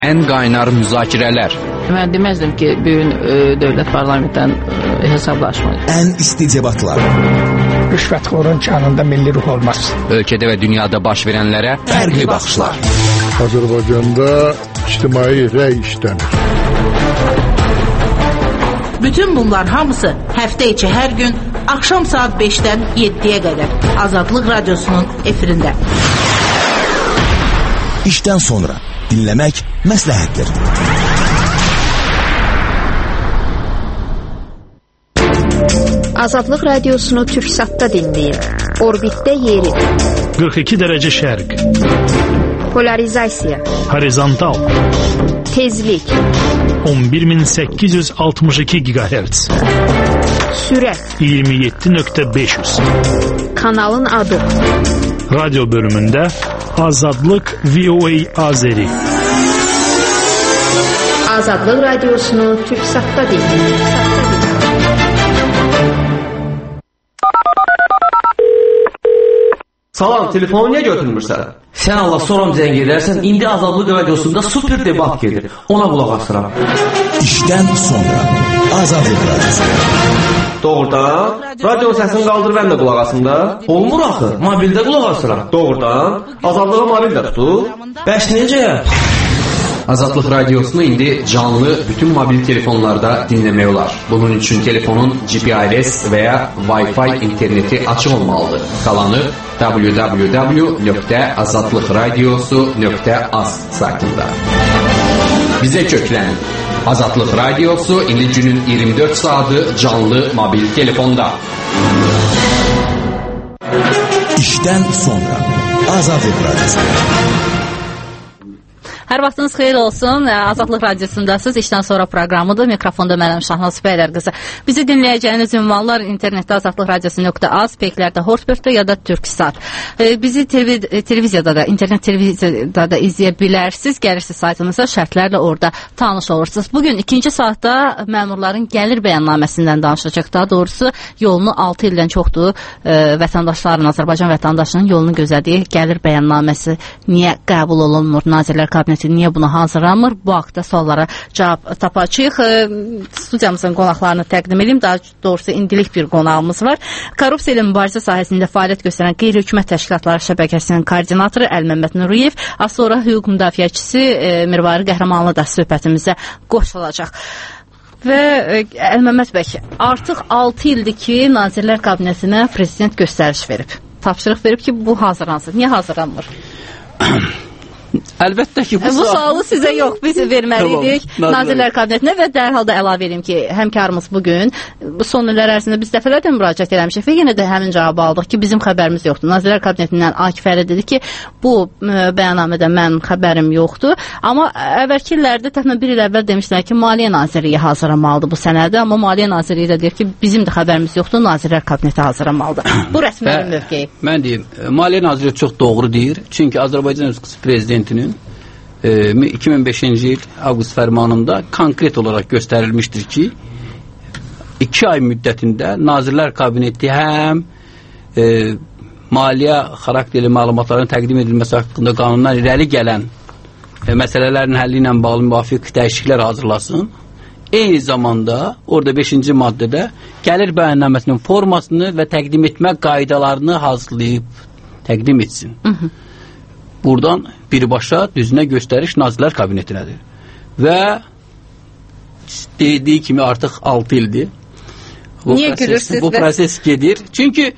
Ən qaynar müzakirələr. Mən deməzdim ki, bugün dövlət parlamentdən hesablaşmaq. Ən isti debatlar. Rüşvətxorun canında milli ruh olmaz. Ölkədə və dünyada baş verənlərə fərqli baxışlar. Azərbaycanda ictimai rəy işlənir. Bütün bunlar hamısı həftə içi hər gün axşam saat 5-dən 7-yə qədər Azadlıq Radiosunun efirində. İşdən sonra dinləmək məsləhətdir. Azadlıq Radiosunu Türksatda dinləyin. Orbitdə yeri. 42 dərəcə şərq. Polarizasiya. Horizontal. Tezlik. 11862 GHz. Sürət. 27.500. Kanalın adı. Radyo bölümündə Azadlıq VOA Azeri. Azadlıq Radiosunu Türksatda dinləyin. Salam, telefonu niyə götürmürsən? Sən Allah soram zəng edərsən, indi Azadlıq Radiosunda super debat gedir. Ona qulaq asıram. İşdən sonra Azadlıq Radiosu. Doğrudan? Radio səsini qaldır, mən də qulaq asım da. Olmur axı, mobildə qulaq asıram. Doğrudan? Azadlığı mobildə tutur. Bəs necə? Azadlıq Radiosunu indi canlı bütün mobil telefonlarda dinləmək olar. Bunun üçün telefonun GPRS və ya Wi-Fi interneti açıq olmalıdır. Qalanı www.azadlıqradiosu.az saytında. Bizə köklənin. Azadlıq Radiosu indi günün 24 saatı canlı mobil telefonda. İşdən sonra Azadlıq Radiosu. Hər vaxtınız xeyir olsun. Azadlıq Radiosundasınız. İşdən sonra proqramıdır. Mikrofonda mənəm Şahnaz Bəylər qızı. Bizi dinləyəcəyiniz ünvanlar internetdə azadlıqradiosu.az, peyklərdə Hortbird ya da Türksat. Bizi televiziyada da, internet televiziyada da izləyə bilərsiniz. Gəlirsiniz saytımıza, şərtlərlə orada tanış olursunuz. Bugün ikinci saatda məmurların gəlir bəyannaməsindən danışacaq. Daha doğrusu yolunu 6 ildən çoxdur vətəndaşların, Azərbaycan vətəndaşının yolunu gözlədiyi gəlir bəyannaməsi niyə qəbul olunmur? Nazirlər Kabineti niyə buna hazırlanmır? Bu haqda suallara cavab tapacağıq. Studiyamızın qonaqlarını təqdim edeyim. Daha doğrusu indilik bir qonağımız var. Korrupsiya ilə mübarizə sahəsində fəaliyyət göstərən qeyri-hökumət təşkilatları şəbəkəsinin koordinatoru Əlməmməd Nuriyev, az sonra hüquq müdafiəçisi Mirvari Qəhrəmanlı da söhbətimizə qoşulacaq. Və Əlməmməd bəy, artıq 6 ildir ki, Nazirlər Kabinetinə prezident göstəriş verib. Tapşırıq verib ki, bu hazırlansın. Niyə hazırlanmır? Əlbəttə ki, bu sualı sizə yox, biz verməliydik Nazirlər Kabinetinə və dərhal da əlavə edeyim ki, həmkarımız bugün son illər ərzində biz dəfələrlə müraciət eləmişik və yenə də həmin cavabı aldıq ki, bizim xəbərimiz yoxdur. Nazirlər Kabinetindən Akif Əli dedi ki, bu bəyannamədə mənim xəbərim yoxdur. Amma əvvəlki illərdə təxminən bir il əvvəl demişdilər ki, Maliyyə Nazirliyi hazırlamalıdır bu sənədi, amma Maliyyə Nazirliyi də deyir ki, bizim də xəbərimiz yoxdur, Nazirlər Kabineti hazırlamalıdır. Bu rəsmilərin mövqeyi. Mən deyim, Maliyyə Nazirliyi çox doğru deyir. Çünki Azərbaycan Respublikası Prezidentinin 2005-ci il avqust fərmanında konkret olaraq göstərilmişdir ki 2 ay müddətində Nazirlər Kabineti həm maliyyə xarakterli məlumatların təqdim edilməsi haqqında qanundan irəli gələn məsələlərin həlli ilə bağlı müvafiq dəyişikliklər hazırlasın. Eyni zamanda orada 5-ci maddədə gəlir bəyannaməsinin formasını və təqdim etmə qaydalarını hazırlayıb təqdim etsin. Buradan birbaşa düzünə göstəriş Nazirlər Kabinetinədir. Və dediyi kimi artıq 6 ildir. Niyə gülürsünüz? Bu proses gedir. Çünki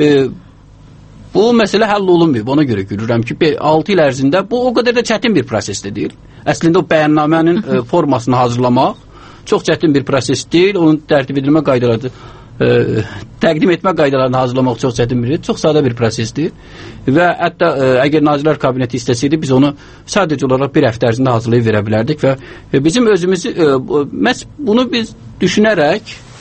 bu məsələ həll olunmuyor. Ona görə gülürəm ki, 6 il ərzində bu o qədər də çətin bir proses də deyil. Əslində o bəyannamənin formasını hazırlamaq çox çətin bir proses deyil. Onun tərtib edilmə qaydaları təqdim etmə qaydalarını hazırlamaq çox çətin bir, çox sadə bir prosesdir və hətta əgər Nazirlər Kabineti istəsəydi biz onu sadəcə olaraq bir həftə ərzində hazırlayıb verə bilərdik və bizim özümüzü bunu biz düşünərək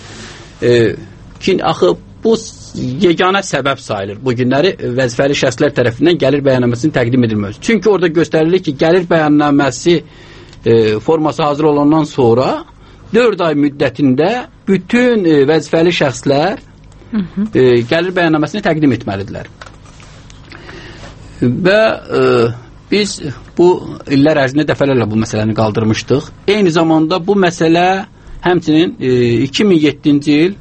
ki, axı bu yeganə səbəb sayılır bu günləri vəzifəli şəxslər tərəfindən gəlir bəyannaməsinin təqdim edilməsi. Çünki orada göstərilir ki, gəlir bəyannaməsi forması hazır olandan sonra 4 ay müddətində bütün vəzifəli şəxslər gəlir bəyannaməsini təqdim etməlidirlər. Və Biz bu illər ərzində dəfələrlə bu məsələni qaldırmışdıq. Eyni zamanda bu məsələ həmçinin 2007-ci il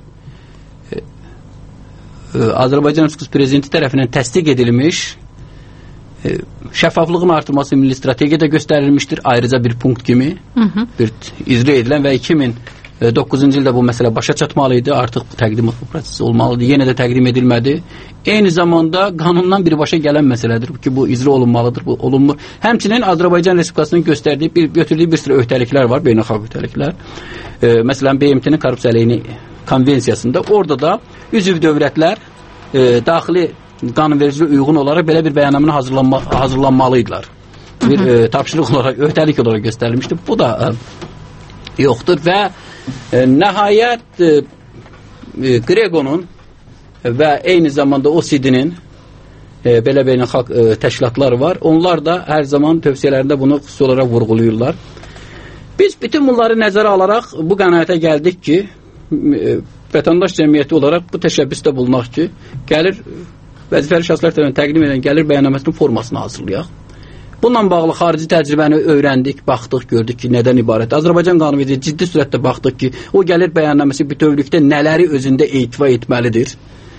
Azərbaycan Respublikası Prezidenti tərəfindən təsdiq edilmiş şəffaflığın artırması milli strategiyada göstərilmişdir. Ayrıca bir punkt kimi bir icra edilən və 2009-cu ildə bu məsələ başa çatmalıydı. Artıq bu təqdimat bu prosesi olmalıdır. Yenə də təqdim edilmədi. Eyni zamanda qanundan birbaşa gələn məsələdir ki, bu icra olunmalıdır, bu olunmur. Həmçinin Azərbaycan Respublikasının götürdüyü bir sıra öhdəliklər var, beynəlxalq öhdəliklər. Məsələn, BMT-nin korrupsiya əleyhini konvensiyasında orada da üzv dövlətlər daxili qanunvericiliyə uyğun olaraq belə bir bəyannamə hazırlanmalıdırlar. Bir tapşırıq olaraq, öhdəlik olaraq göstərilmişdir. Bu da yoxdur və nəhayət Grego'nun və eyni zamanda OCD-nin belə beynəlxalq təşkilatları var. Onlar da hər zaman tövsiyələrində bunu xüsusi olaraq vurğuluyurlar. Biz bütün bunları nəzərə alaraq bu qənaətə gəldik ki, vətəndaş cəmiyyəti olaraq bu təşəbbüsdə bulunaq ki, gəlir vəzifəli şəxslər tərəfindən təqdim edən gəlir bəyannaməsinin formasını hazırlayaq. Bununla bağlı xarici təcrübəni öyrəndik, baxdıq, gördük ki, nədən ibarət. Azərbaycan qanunvericiliyi ciddi sürətdə baxdıq ki, o gəlir bəyannaməsi bütövlükdə nələri özündə etifa etməlidir.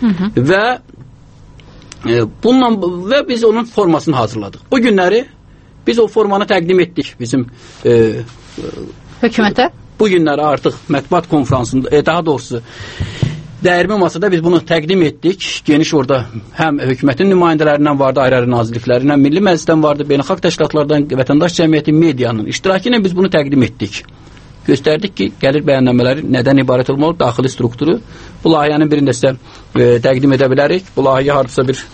Və biz onun formasını hazırladıq. Bu günləri biz o formanı təqdim etdik bizim hökumətə. Bu günləri artıq mətbuat konferansında, daha doğrusu dəyirmi masada biz bunu təqdim etdik. Geniş orada həm hökumətin nümayəndələrindən vardı, ayrı-ayrı nazirliklərindən, Milli Məclisdən vardı, beynəlxalq təşkilatlardan, vətəndaş cəmiyyəti, medianın iştirakı ilə biz bunu təqdim etdik. Göstərdik ki, gəlir bəyannəmələri nədən ibarət olmalı, daxili strukturu. Bu layihənin birində sizə təqdim edə bilərik. Bu layihə hardasa bir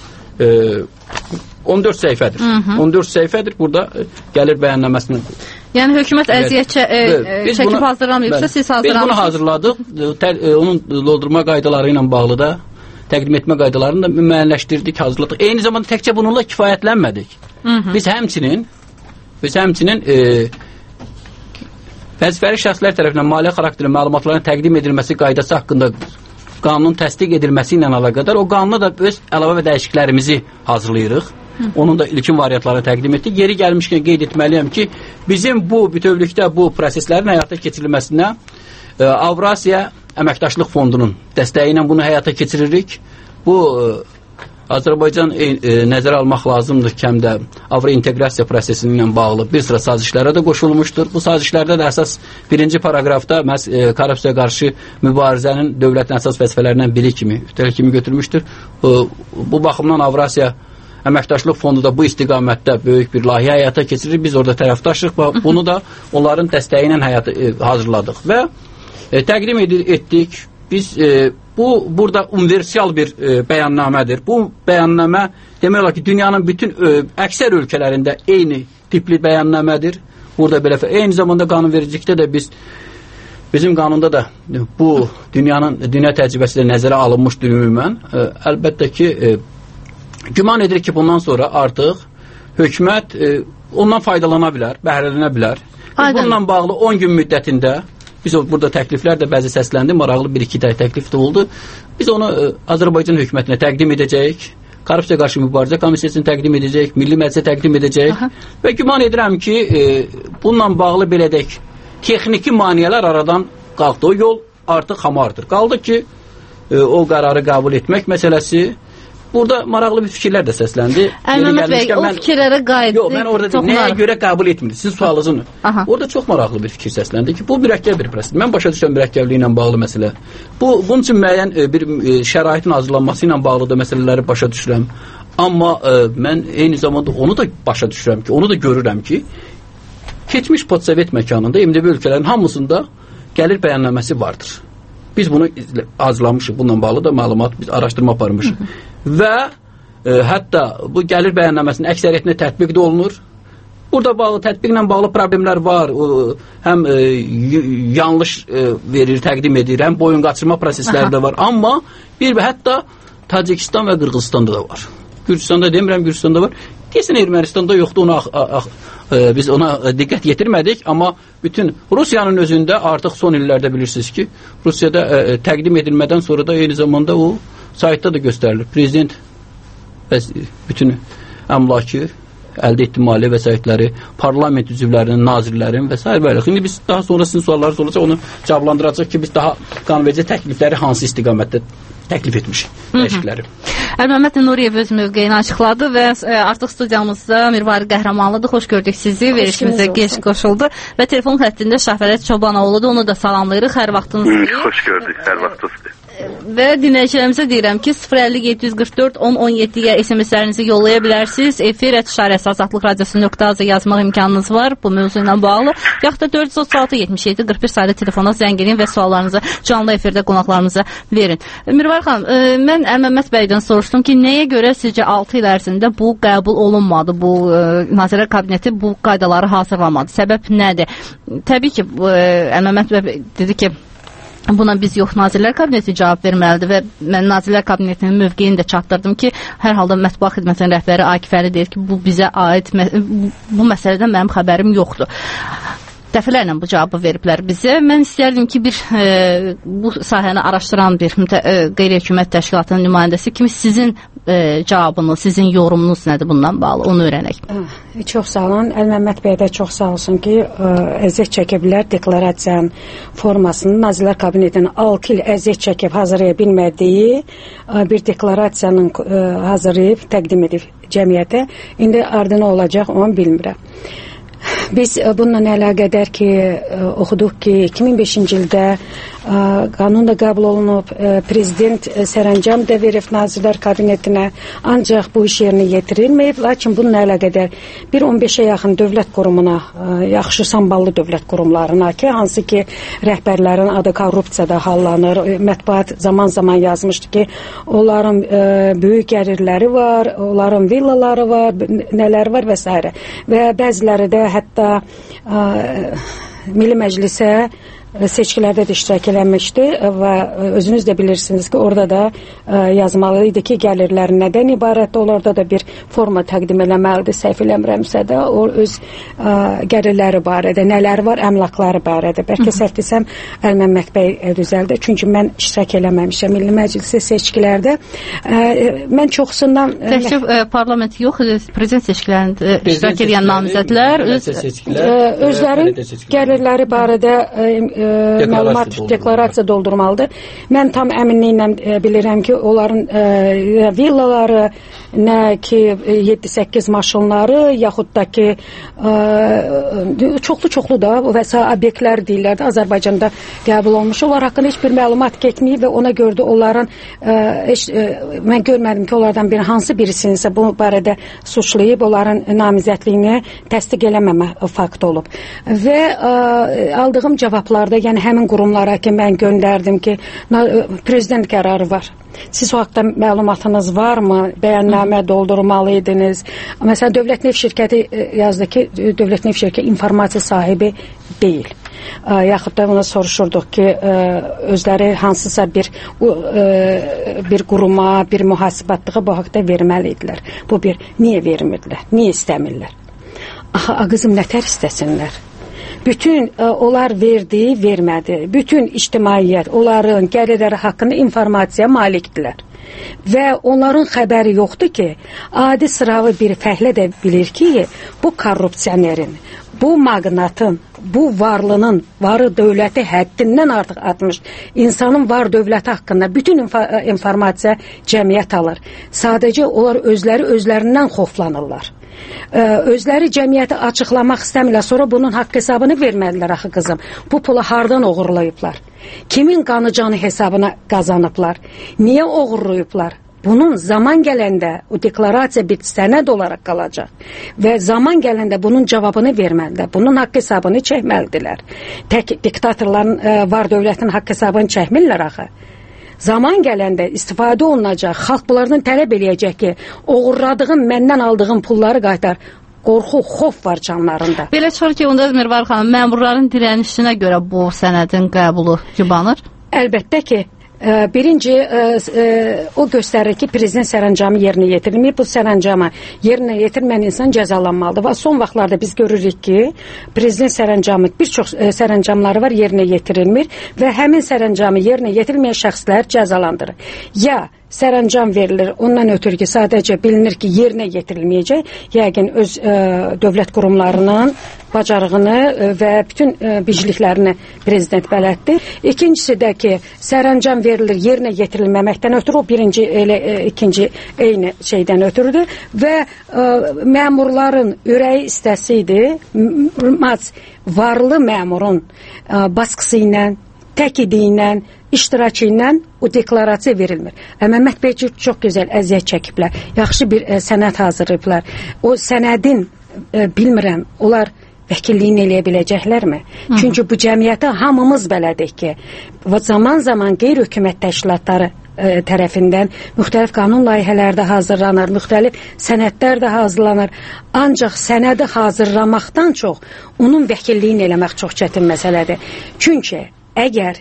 14 səhifədir. 14 səhifədir. Burada gəlir bəyannəməsinin. Yəni hökumət əziyyət çəkib hazırlamayıbsa, siz hazırlamışsınız. Biz bunu hazırladıq. Onun doldurma qaydaları ilə bağlı da təqdim etmə qaydalarını da müəyyənləşdirdik, hazırladıq. Eyni zamanda təkcə bununla kifayətlənmədik. Biz həmçinin vəzifəli şəxslər tərəfindən maliyyə xarakterli məlumatların təqdim edilməsi qaydası haqqında qanunun təsdiq edilməsi ilə əlaqədar o qanuna da öz əlavə və dəyişikliklərimizi hazırlayırıq. Onun da ilkin variantlarını təqdim etdik. Yeri gəlmişkən qeyd etməliyəm ki, bizim bu bütövlükdə bu proseslərin həyata keçirilməsinə Avrasiya Əməkdaşlıq Fondunun dəstəyi ilə bunu həyata keçiririk. Bu Azərbaycan nəzərə almaq lazımdır ki, həm də Avro inteqrasiya prosesi ilə bağlı bir sıra sazişlərə də qoşulmuşdur. Bu sazişlərdə də əsas birinci paragrafda məhz korrupsiyaya qarşı mübarizənin dövlətin əsas vəzifələrindən biri kimi götürmüşdür. Bu baxımdan Avrasiya Əməkdaşlıq Fondu da bu istiqamətdə böyük bir layihə həyata keçirir. Biz orada tərəfdaşıq və bunu da onların dəstəyi ilə hazırladıq və təqdim etdik. Biz burada universal bir bəyannamədir. Bu bəyannamə demək olar ki, dünyanın bütün əksər ölkələrində eyni tipli bəyannamədir. Burada belə eyni zamanda qanunvericilikdə də bizim qanunda da bu dünya təcrübəsi də nəzərə alınmışdır ümumən. Əlbəttə ki, güman edirik ki, bundan sonra artıq hökumət ondan faydalana bilər, bəhrələnə bilər. Bununla bağlı 10 gün müddətində biz burada təkliflər də bəzi səsləndi, maraqlı 1-2 təklif də oldu. Biz onu Azərbaycan hökumətinə təqdim edəcəyik, Korrupsiya qarşı mübarizə komissiyasını təqdim edəcəyik, Milli Məclisə təqdim edəcəyik və güman edirəm ki, bununla bağlı belə deyək, texniki maneələr aradan qalxdı. O yol artıq hamardır. Qaldı ki, o qərarı qəbul etmək məsələsi. Burada maraqlı bir fikirlər də səsləndi. Əlməmət bəy, o fikirlərə qayıtdı. Yox, mən orada nəyə görə qəbul etmir? Sizin sualınızın. Orada çox maraqlı bir fikir səsləndi ki, bu mürəkkəb bir proses. Mən başa düşürəm mürəkkəbliyi ilə bağlı məsələ. Bunun üçün müəyyən bir şəraitin hazırlanması ilə bağlı da məsələləri başa düşürəm. Amma mən eyni zamanda onu da başa düşürəm ki, onu da görürəm ki, keçmiş postsovet məkanında MDB ölkələrin hamısında gəlir bəyannaməsi vardır. Biz bunu hazırlamışıq. Bununla bağlı da məlumat, biz araşdırma aparmışıq. Və hətta bu gəlir bəyannaməsinin əksəriyyətinə tətbiq də olunur. Burada tətbiqlə bağlı problemlər var. Həm yanlış verir, təqdim edir, həm boyun qaçırma prosesləri də var. Amma hətta Tacikistan və Qırğızstanda da var. Gürcüstanda demirəm, Gürcüstanda var. Kesin Ermənistanda yoxdur, biz ona diqqət yetirmədik, amma bütün Rusiyanın özündə artıq son illərdə bilirsiniz ki, Rusiyada təqdim edilmədən sonra da eyni zamanda o saytda da göstərilir. Prezident bütün əmlakı əldə etdiyi maliyyə vəsaitləri, parlament üzvlərinin, nazirlərin və s. belə. İndi biz daha sonra sizin sualları soracaq, onu cavablandıracaq ki, biz daha qanunverici təklifləri hansı istiqamətdə təklif etmişik, dəyişikləri. Əlməmmət Nuriyev öz mövqeyini açıqladı və artıq studiyamızda Mirvari Qəhrəmanlıdır. Xoş gördük sizi, verişimizə gec qoşuldu və telefon xəttində Şahvələt Çobanoğludur, onu da salamlayırıq, hər vaxtınız. Xoş gördük, hər vaxtınız. Və dinləyicilərimizə deyirəm ki, 050-744-1017-yə SMS-lərinizi yollaya bilərsiniz. efir@azadlıqradiosu.az yazmaq imkanınız var bu mövzu ilə bağlı. Yaxud da 436-77-41 sayda telefona zəng edin və suallarınızı canlı efirdə qonaqlarımıza verin. Mirvar xanım, mən Əlməmmət bəydən soruşdum ki, nəyə görə sizcə 6 il ərzində bu qəbul olunmadı, bu Nazirlər Kabineti bu qaydaları hazırlamadı? Səbəb nədir? Təbii ki, Əlməmmət bəy dedi ki, buna biz yox, Nazirlər Kabineti cavab verməlidir və mən Nazirlər Kabinetinin mövqeyini də çatdırdım ki, hər halda Mətbuat Xidmətinin rəhbəri Akif Əli deyir ki, bu bizə aid, bu məsələdən mənim xəbərim yoxdur. Dəfələrlə bu cavabı veriblər bizə. Mən istərdim ki, bu sahəni araşdıran bir qeyri-hökumət təşkilatının nümayəndəsi kimi sizin cavabınız, sizin yorumunuz nədir bundan bağlı, onu öyrənək. Çox sağ olun. Əlməmmət bəy də çox sağ olsun ki, əziyyət çəkiblər deklarasiyanın formasını. Nazirlər Kabinetinin 6 il əziyyət çəkib hazırlaya bilmədiyi bir deklarasiyanın hazırlayıb, təqdim edib cəmiyyətə. İndi ardına olacaq, onu bilmirəm. Biz bununla əlaqədar ki, oxuduq ki, 2005-ci ildə qanun da qəbul olunub, prezident sərəncam da verib Nazirlər Kabinetinə, ancaq bu iş yerinə yetirilməyib, lakin bununla əlaqədar bir 15-ə yaxın dövlət qurumuna, yaxşı samballı dövlət qurumlarına ki, hansı ki, rəhbərlərin adı korrupsiyada hallanır, mətbuat zaman-zaman yazmışdı ki, onların böyük gəlirləri var, onların villaları var, nələr var və s. Və bəziləri də hətta Milli Məclisə seçkilərdə də iştirak eləmişdi və özünüz də bilirsiniz ki, orada da yazmalı idi ki, gəlirlər nədən ibarətdir, orada da bir forma təqdim eləməlidir, səhv eləmirəmsə də, o öz gəlirləri barədə, nələr var, əmlakları barədə. Bəlkə səhv desəm, Əlməmmət bəy düzəldir, çünki mən iştirak eləməmişəm Milli Məclisə seçkilərdə. Mən çoxsundan... Təkcə parlament yox, prezident seçkilərində iştirak edən namizədlər özlərin gəlirləri barədə məlumat, deklarasiya doldurmalıdır. Mən tam əminliklə bilirəm ki, onların villaları, nə ki 7-8 maşınları, yaxud da ki çoxlu da və s. obyektlər deyirlər də Azərbaycanda qəbul olmuş. Onlar haqqında heç bir məlumat getməyib və ona görə də onların mən görmədim ki, onlardan bir hansı birisinsə bu barədə suçlayıb, onların namizədliyini təsdiq eləməmə fakt olub. Və aldığım cavablarda, yəni həmin qurumlara ki, mən göndərdim ki, prezident qərarı var. Siz o haqda məlumatınız varmı? Bəyannamə doldurmalıydınız. Məsələn, Dövlət Neft Şirkəti yazdı ki, Dövlət Neft Şirkəti informasiya sahibi deyil. Yaxud da ona soruşurduq ki, özləri hansısa bir quruma, bir mühasibatlığa bu haqda verməliydilər. Bu bir, niyə vermirdilər? Niyə istəmirlər? Aha, qızım, nətər istəsinlər? Bütün onlar verdi, vermədi. Bütün ictimaiyyət onların gəlirləri haqqında informasiya malikdirlər. Və onların xəbəri yoxdur ki, adi sıravi bir fəhlə də bilir ki, bu korrupsionerin, bu magnatın, bu varlının, varı dövləti həddindən artıq atmış insanın var dövləti haqqında bütün informasiya cəmiyyət alır. Sadəcə onlar özlərindən xoflanırlar. Özləri cəmiyyəti açıqlamaq istəmirlər, sonra bunun haqq hesabını vermədilər axı qızım. Bu pulu hardan oğurlayıblar? Kimin qanı canı hesabına qazanıblar? Niyə oğurlayıblar? Bunun zaman gələndə o deklarasiya bir sənəd olaraq qalacaq və zaman gələndə bunun cavabını verməlidirlər. Bunun haqq hesabını çəkməlidirlər. Tək diktatorların var dövlətin haqq hesabını çəkmirlər axı. Zaman gələndə istifadə olunacaq, xalq bunlardan tələb eləyəcək ki, oğurladığım, məndən aldığım pulları qaytar. Qorxu, xof var canlarında. Belə çıxır ki, onda Mirvar xanım, məmurların dirənişinə görə bu sənədin qəbulu yubanır? Əlbəttə ki, birinci o göstərir ki, prezident sərəncamı yerinə yetirilmir. Bu sərəncamı yerinə yetirməyən insan cəzalanmalıdır. Və son vaxtlarda biz görürük ki, prezident sərəncamı, bir çox sərəncamları var, yerinə yetirilmir və həmin sərəncamı yerinə yetirilməyən şəxslər cəzalandırır. Ya sərəncam verilir. Ondan ötürü ki, sadəcə bilinir ki, yerinə yetirilməyəcək. Yəqin öz dövlət qurumlarının bacarığını və bütün bicliklərini prezident bələddir. İkincisi də ki, sərəncam verilir, yerinə yetirilməməkdən ötürü, o birinci, ikinci eyni şeydən ötürüdür və məmurların ürəyi istəsiydi, varlı məmurun baskısı ilə, təkidi ilə, iştirakı ilə o deklarasiya verilmir. Məmməd bəy çox gözəl əziyyət çəkiblər, yaxşı bir sənəd hazırlayıblar. O sənədin, bilmirəm, onlar vəkilliyin eləyə biləcəklərmi? Çünki bu cəmiyyətə hamımız belədik ki, zaman-zaman qeyri-hökumət təşkilatları tərəfindən müxtəlif qanun layihələri də hazırlanır, müxtəlif sənədlər də hazırlanır. Ancaq sənədi hazırlamaqdan çox onun vəkilliyini eləmək çox çətin məsələdir. Çünki əgər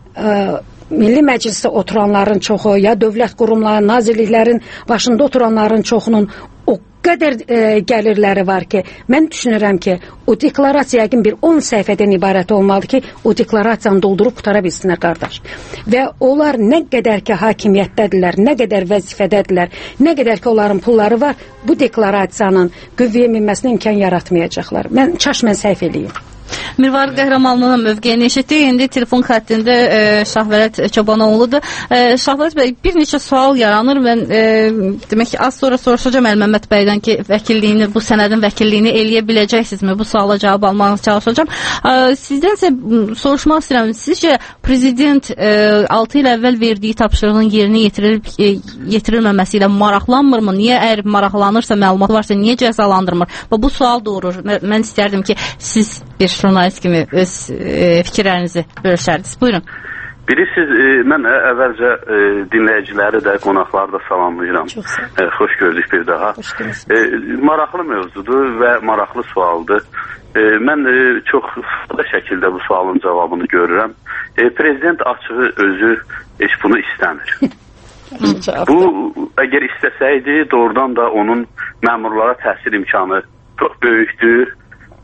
Milli Məclisdə oturanların çoxu, ya dövlət qurumlarının, nazirliklərin başında oturanların çoxunun o qədər gəlirləri var ki, mən düşünürəm ki, o deklarasiya yəqin bir 10 səhifədən ibarət olmalı ki, o deklarasiyanı doldurub qutara bilsinlər, qardaş. Və onlar nə qədər ki, hakimiyyətdədirlər, nə qədər vəzifədədirlər, nə qədər ki, onların pulları var, bu deklarasiyanın qüvvəyə minməsinə imkan yaratmayacaqlar. Mən səhv eləyim. Mirvar Qəhrəmanlının mövqeyini eşitdik. İndi telefon xəttində Şahvələt Çobanoğludur. Şahvələt bəy, bir neçə sual yaranır. Mən demək ki, az sonra soruşacağım Məmməd bəydən ki, vəkilliyini, bu sənədin vəkilliyini eləyə biləcəksinizmi? Bu suala cavab almağa çalışacağım. Sizdən isə soruşmaq istəyirəm. Sizcə prezident 6 il əvvəl verdiyi tapşırığın yerinə yetirilməməsi ilə maraqlanmırmı? Niyə əgər maraqlanırsa, məlumat varsa, niyə cəzalandırmır? Və bu sual doğurur. Mən istərdim ki, siz bir jurnalist kimi öz fikirlərinizi bölüşərdiniz. Buyurun. Bilirsiniz, mən əvvəlcə dinləyiciləri də, qonaqları da salamlayıram. Xoş gördük bir daha. Maraqlı mövzudur və maraqlı sualdır. Mən çox sadə şəkildə bu sualın cavabını görürəm. Prezident açığı özü heç bunu istəmir. Bu, əgər istəsəydi, doğrudan da onun məmurlara təhsil imkanı çox böyükdür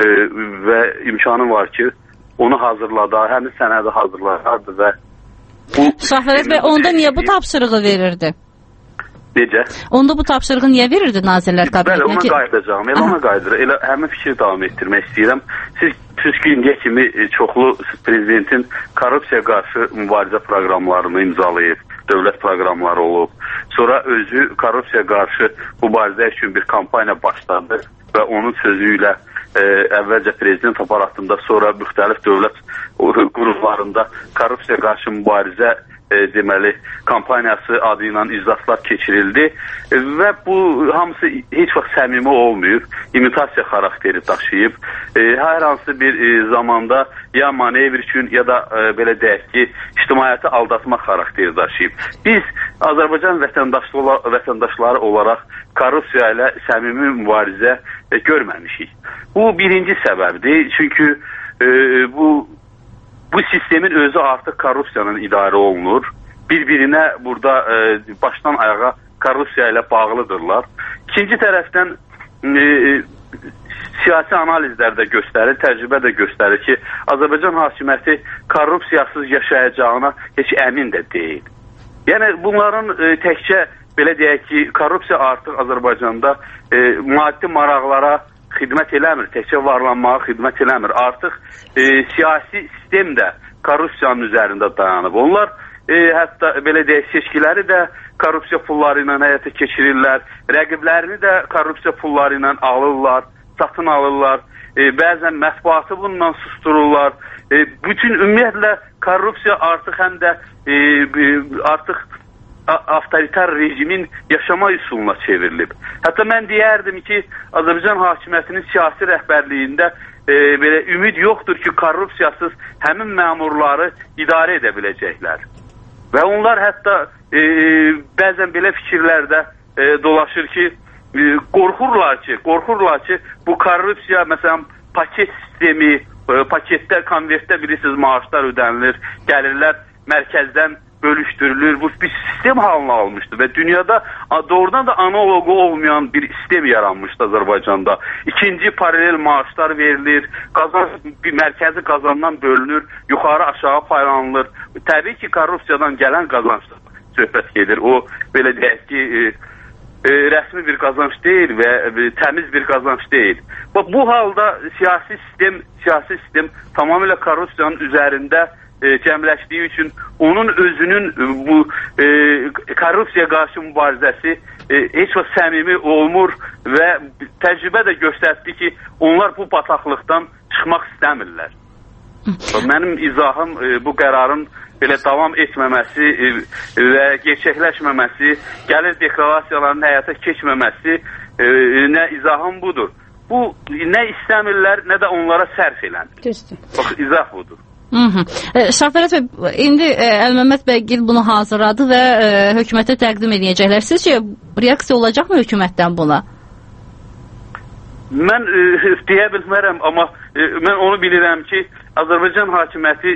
və imkanı var ki, onu hazırladar, həmin sənədi hazırlardı və Şahvələt bəy, onda niyə bu tapşırığı verirdi? Necə? Onda bu tapşırığı niyə verirdi Nazirlər Kabineti? Bəli, ona qayıdacağım. Elə ona qayıdır. Elə həmin fikri davam etdirmək istəyirəm. Siz ki, indiyə kimi çoxlu prezidentin korrupsiya qarşı mübarizə proqramlarını imzalayıb, dövlət proqramları olub. Sonra özü korrupsiya qarşı mübarizə üçün bir kampaniya başladı və onun sözü ilə əvvəlcə prezident aparatında, sonra müxtəlif dövlət qurumlarında korrupsiya qarşı mübarizə deməli kampaniyası adı ilə iclaslar keçirildi və bu hamısı heç vaxt səmimi olmayıb, imitasiya xarakteri daşıyıb. Hər hansı bir zamanda ya manevr üçün ya da belə deyək ki, ictimaiyyəti aldatmaq xarakteri daşıyıb. Biz Azərbaycan vətəndaşları olaraq korrupsiya ilə səmimi mübarizə görməmişik. Bu birinci səbəbdir. Çünki bu sistemin özü artıq korrupsiyanın idarə olunur. Bir-birinə burada başdan ayağa korrupsiya ilə bağlıdırlar. İkinci tərəfdən siyasi analizlər də göstərir, təcrübə də göstərir ki, Azərbaycan hakimiyyəti korrupsiyasız yaşayacağına heç əmin də deyil. Yəni bunların təkcə belə deyək ki, korrupsiya artıq Azərbaycanda maddi maraqlara xidmət eləmir, təkcə varlanmağa xidmət eləmir. Artıq siyasi sistem də korrupsiyanın üzərində dayanıb. Onlar hətta belə deyək, seçkiləri də korrupsiya pulları ilə həyata keçirirlər, rəqiblərini də korrupsiya pulları ilə alırlar, satın alırlar, bəzən mətbuatı bundan sustururlar. Bütün ümumiyyətlə korrupsiya artıq həm də artıq avtoritar rejimin yaşama üsuluna çevrilib. Hətta mən deyərdim ki, Azərbaycan hakimiyyətinin siyasi rəhbərliyində belə ümid yoxdur ki, korrupsiyasız həmin məmurları idarə edə biləcəklər. Və onlar hətta bəzən belə fikirlərdə dolaşır ki, qorxurlar ki, bu korrupsiya, məsələn, paket sistemi, paketdə, konvertdə bilirsiniz, maaşlar ödənilir, gəlirlər mərkəzdən bölüşdürülür. Bu bir sistem halına almışdı və dünyada doğrudan da analogu olmayan bir sistem yaranmışdı Azərbaycanda. İkinci paralel maaşlar verilir, bir mərkəzi qazandan bölünür, yuxarı aşağı paylanılır. Təbii ki, korrupsiyadan gələn qazançlar söhbət gedir. O belə deyək ki, rəsmi bir qazanc deyil və təmiz bir qazanc deyil. Bu halda siyasi sistem tamamilə korrupsiyanın üzərində cəmləşdiyi üçün onun özünün bu korrupsiya qarşı mübarizəsi heç vaxt səmimi olmur və təcrübə də göstərdi ki, onlar bu bataqlıqdan çıxmaq istəmirlər. Mənim izahım bu qərarın belə davam etməməsi və gerçəkləşməməsi, gəlir deklarasiyalarının həyata keçməməsi nə izahım budur. Bu nə istəmirlər, nə də onlara sərf elənir. Bax, izah budur. Şahferət bəy, indi Əlməmməd bəy bunu hazırladı və hökumətə təqdim edəcəklər. Sizcə reaksiya olacaqmı hökumətdən buna? Mən deyə bilmərəm, amma mən onu bilirəm ki, Azərbaycan hakimiyyəti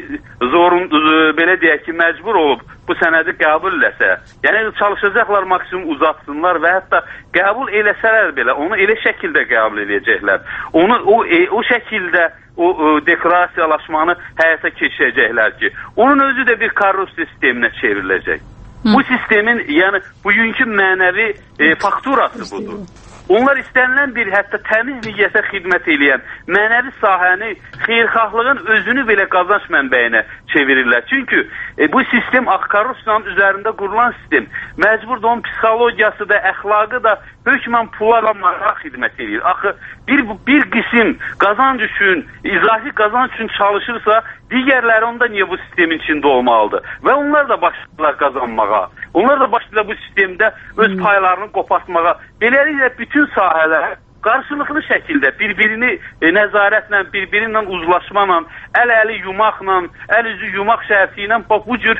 belə deyək ki, məcbur olub bu sənədi qəbul eləsə, yəni çalışacaqlar maksimum uzatsınlar və hətta qəbul eləsələr belə onu elə şəkildə qəbul edəcəklər. Onu o şəkildə o deklarasiyalaşmanı həyata keçirəcəklər ki, onun özü də bir korrupsiya sisteminə çevriləcək. Bu sistemin, yəni bugünkü mənəvi fakturası budur. Onlar istənilən bir, hətta təmiz niyyətə xidmət edən, mənəvi sahəni, xeyirxahlığın özünü belə qazanc mənbəyinə çevirirlər. Çünki bu sistem korrupsiyanın üzərində qurulan sistem. Məcburdur onun psixologiyası da, əxlaqı da hökmən pula maraq xidmət edir. Axı bir qism qazanc üçün, izahi qazanc üçün çalışırsa, digərləri onda niyə bu sistemin içində olmalıdır? Və onlar da başlayırlar qazanmağa. Onlar da başlayırlar bu sistemdə öz paylarını qopartmağa. Beləliklə bütün sahələr qarşılıqlı şəkildə bir-birini nəzarətlə, bir-birinlə uzlaşmaqla, əl-əli yumaqla, əl-üzü yumaq şərti ilə bu cür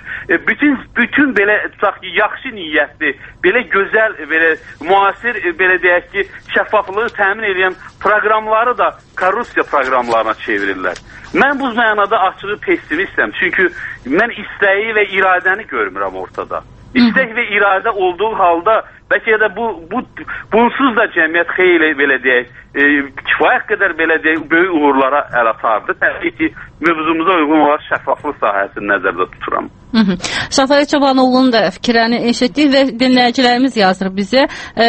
bütün belə tutaq ki, yaxşı niyyətli, belə gözəl, belə müasir, belə deyək ki, şəffaflığı təmin edən proqramları da korrupsiya proqramlarına çevirirlər. Mən bu mənada açığı pessimistəm. Çünki mən istəyi və iradəni görmürəm ortada. İstək və iradə olduğu halda bəlkə də bunsuz da cəmiyyət xeyli belə deyək, kifayət qədər belə deyək, böyük uğurlara əl atardı. Təbii ki, mövzumuza uyğun olaraq şəffaflıq sahəsini nəzərdə tuturam. Şafəli Çobanoğlu'nun da fikirlərini eşitdik və dinləyicilərimiz yazır bizə.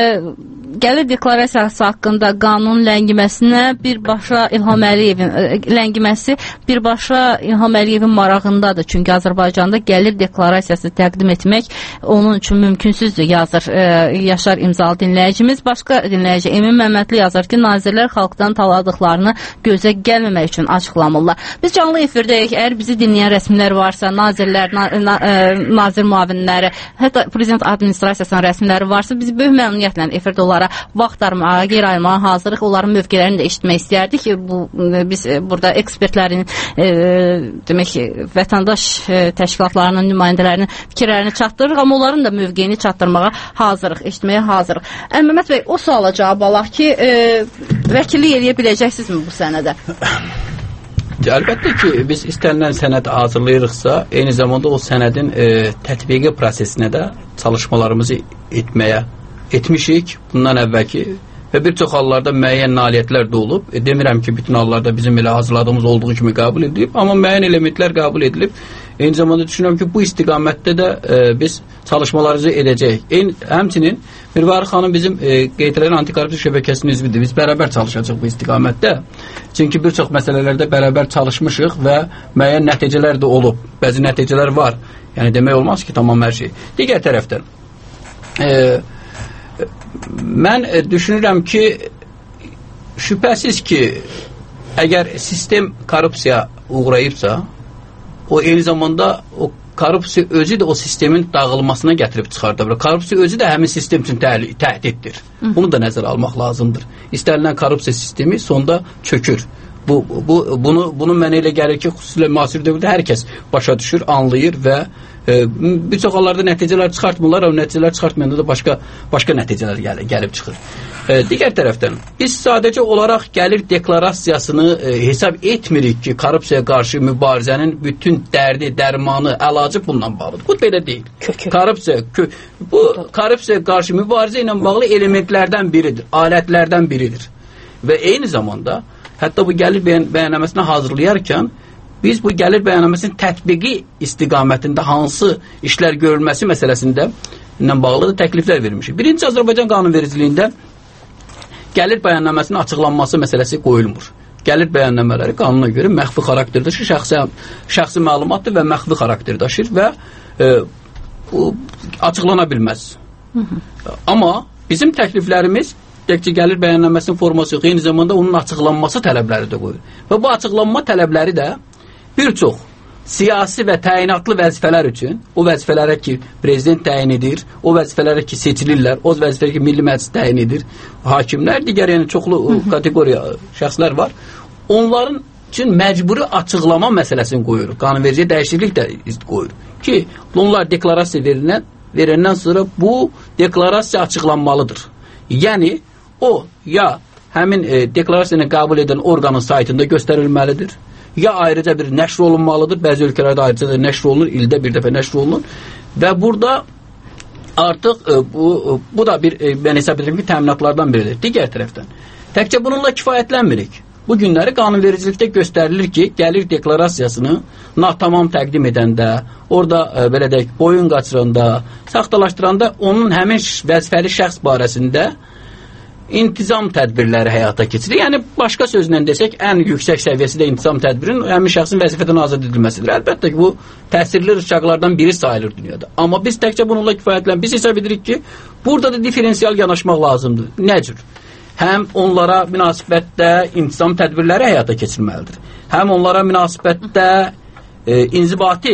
Gəlir deklarasiyası haqqında qanun ləngiməsinə birbaşa İlham Əliyevin ləngiməsi birbaşa İlham Əliyevin marağındadır. Çünki Azərbaycanda gəlir deklarasiyası təqdim etmək onun üçün mümkünsüzdür, yazır Yaşar imzalı dinləyicimiz. Başqa dinləyici Emin Məmmədli yazır ki, nazirlər xalqdan taladıqlarını gözə gəlməmək üçün açıqlamırlar. Biz canlı efirdəyik. Əgər bizi dinləyən rəsmilər varsa, nazirlər, nazir müavinləri, hətta prezident administrasiyasının rəsmləri varsa, biz böyük məmnuniyyətlə efirdə olaraq vaxt ayırmağa, qeyri ayırmağa hazırıq. Onların mövqələrini də eşitmək istərdik ki, biz burada ekspertlərin, demək ki, vətəndaş təşkilatlarının nümayəndələrinin fikirlərini çatdırırıq, amma onların da mövqeyini çatdırmağa hazırıq, eşitməyə hazırıq. Məhəmməd bəy, o suala cavab alaq ki, vəkillik eləyə biləcəksinizmi bu sənədə? Əlbəttə ki, biz istənilən sənəd hazırlayırıqsa, eyni zamanda o sənədin tətbiqi prosesinə də çalışmalarımızı etmişik bundan əvvəlki və bir çox hallarda müəyyən nailiyyətlər də olub. Demirəm ki, bütün hallarda bizim elə hazırladığımız olduğu kimi qəbul edilib, amma müəyyən elementlər qəbul edilib. Eyni zamanda düşünürəm ki, bu istiqamətdə də biz çalışmalarımızı edəcəyik. Həmçinin Mirvari xanım bizim qeydlərin antikorrupsiya şəbəkəsinin üzvüdür. Biz bərabər çalışacaq bu istiqamətdə. Çünki bir çox məsələlərdə bərabər çalışmışıq və müəyyən nəticələr də olub. Bəzi nəticələr var. Yəni demək olmaz ki, tamam hər şey. Digər tərəfdən mən düşünürəm ki, şübhəsiz ki, əgər sistem korrupsiya uğrayıbsa, o eyni zamanda o korrupsiya özü də o sistemin dağılmasına gətirib çıxardır. Korrupsiya özü də həmin sistem üçün təhdiddir. Bunu da nəzərə almaq lazımdır. İstənilən korrupsiya sistemi sonda çökür. Bunu mənə elə gəlir ki, xüsusilə müasir dövrdə hər kəs başa düşür, anlayır və bir çox hallarda nəticələr çıxartmırlar, amma nəticələr çıxartmayanda da başqa nəticələr gəlib çıxır. Digər tərəfdən, biz sadəcə olaraq gəlir deklarasiyasını hesab etmirik ki, korrupsiyaya qarşı mübarizənin bütün dərdi, dərmanı, əlacı bundan bağlıdır. Bu belə deyil. Korrupsiyaya qarşı mübarizə ilə bağlı elementlərdən biridir, alətlərdən biridir. Və eyni zamanda, hətta bu gəlir bəyənləməsini hazırlayarkən biz bu gəlir bəyannaməsinin tətbiqi istiqamətində hansı işlər görülməsi məsələsində ilə bağlı da təkliflər vermişik. Birinci, Azərbaycan qanunvericiliyində gəlir bəyannaməsinin açıqlanması məsələsi qoyulmur. Gəlir bəyannamələri qanuna görə məxfi xarakter daşır, şəxsi məlumatdır və məxfi xarakter daşır və açıqlana bilməz. Amma bizim təkliflərimiz təkcə gəlir bəyannaməsinin forması yox, eyni zamanda onun açıqlanması tələbləri də qoyur. Və bu açıqlanma tələbləri də bir çox siyasi və təyinatlı vəzifələr üçün, o vəzifələrə ki, prezident təyin edir, o vəzifələrə ki, seçilirlər, o vəzifələrə ki, Milli Məclis təyin edir, hakimlər, digər yəni çoxlu kateqoriya şəxslər var. Onların üçün məcburi açıqlama məsələsini qoyuruq. Qanunvericiyə dəyişiklik də qoyur ki, onlar deklarasiya verəndən sonra bu deklarasiya açıqlanmalıdır. Yəni, o ya həmin deklarasiyanı qəbul edən orqanın saytında göstərilməlidir, ya ayrıca bir nəşr olunmalıdır. Bəzi ölkələrdə ayrıca da nəşr olunur, ildə bir dəfə nəşr olunur. Və burada artıq bu da bir, mən hesab edirəm ki, təminatlardan biridir. Digər tərəfdən, təkcə bununla kifayətlənmirik. Bu günləri qanunvericilikdə göstərilir ki, gəlir deklarasiyasını natamam təqdim edəndə, orada belə deyək, boyun qaçıranda, saxtalaşdıranda onun həmin vəzifəli şəxs barəsində intizam tədbirləri həyata keçirir. Yəni, başqa sözlə desək, ən yüksək səviyyəsində intizam tədbirinin həmin şəxsin vəzifədən azad edilməsidir. Əlbəttə ki, bu təsirli rıçaqlardan biri sayılır dünyada. Amma biz təkcə bununla kifayətlən, biz hesab edirik ki, burada da diferensial yanaşmaq lazımdır. Nə cür? Həm onlara münasibətdə intizam tədbirləri həyata keçirməlidir. Həm onlara münasibətdə inzibati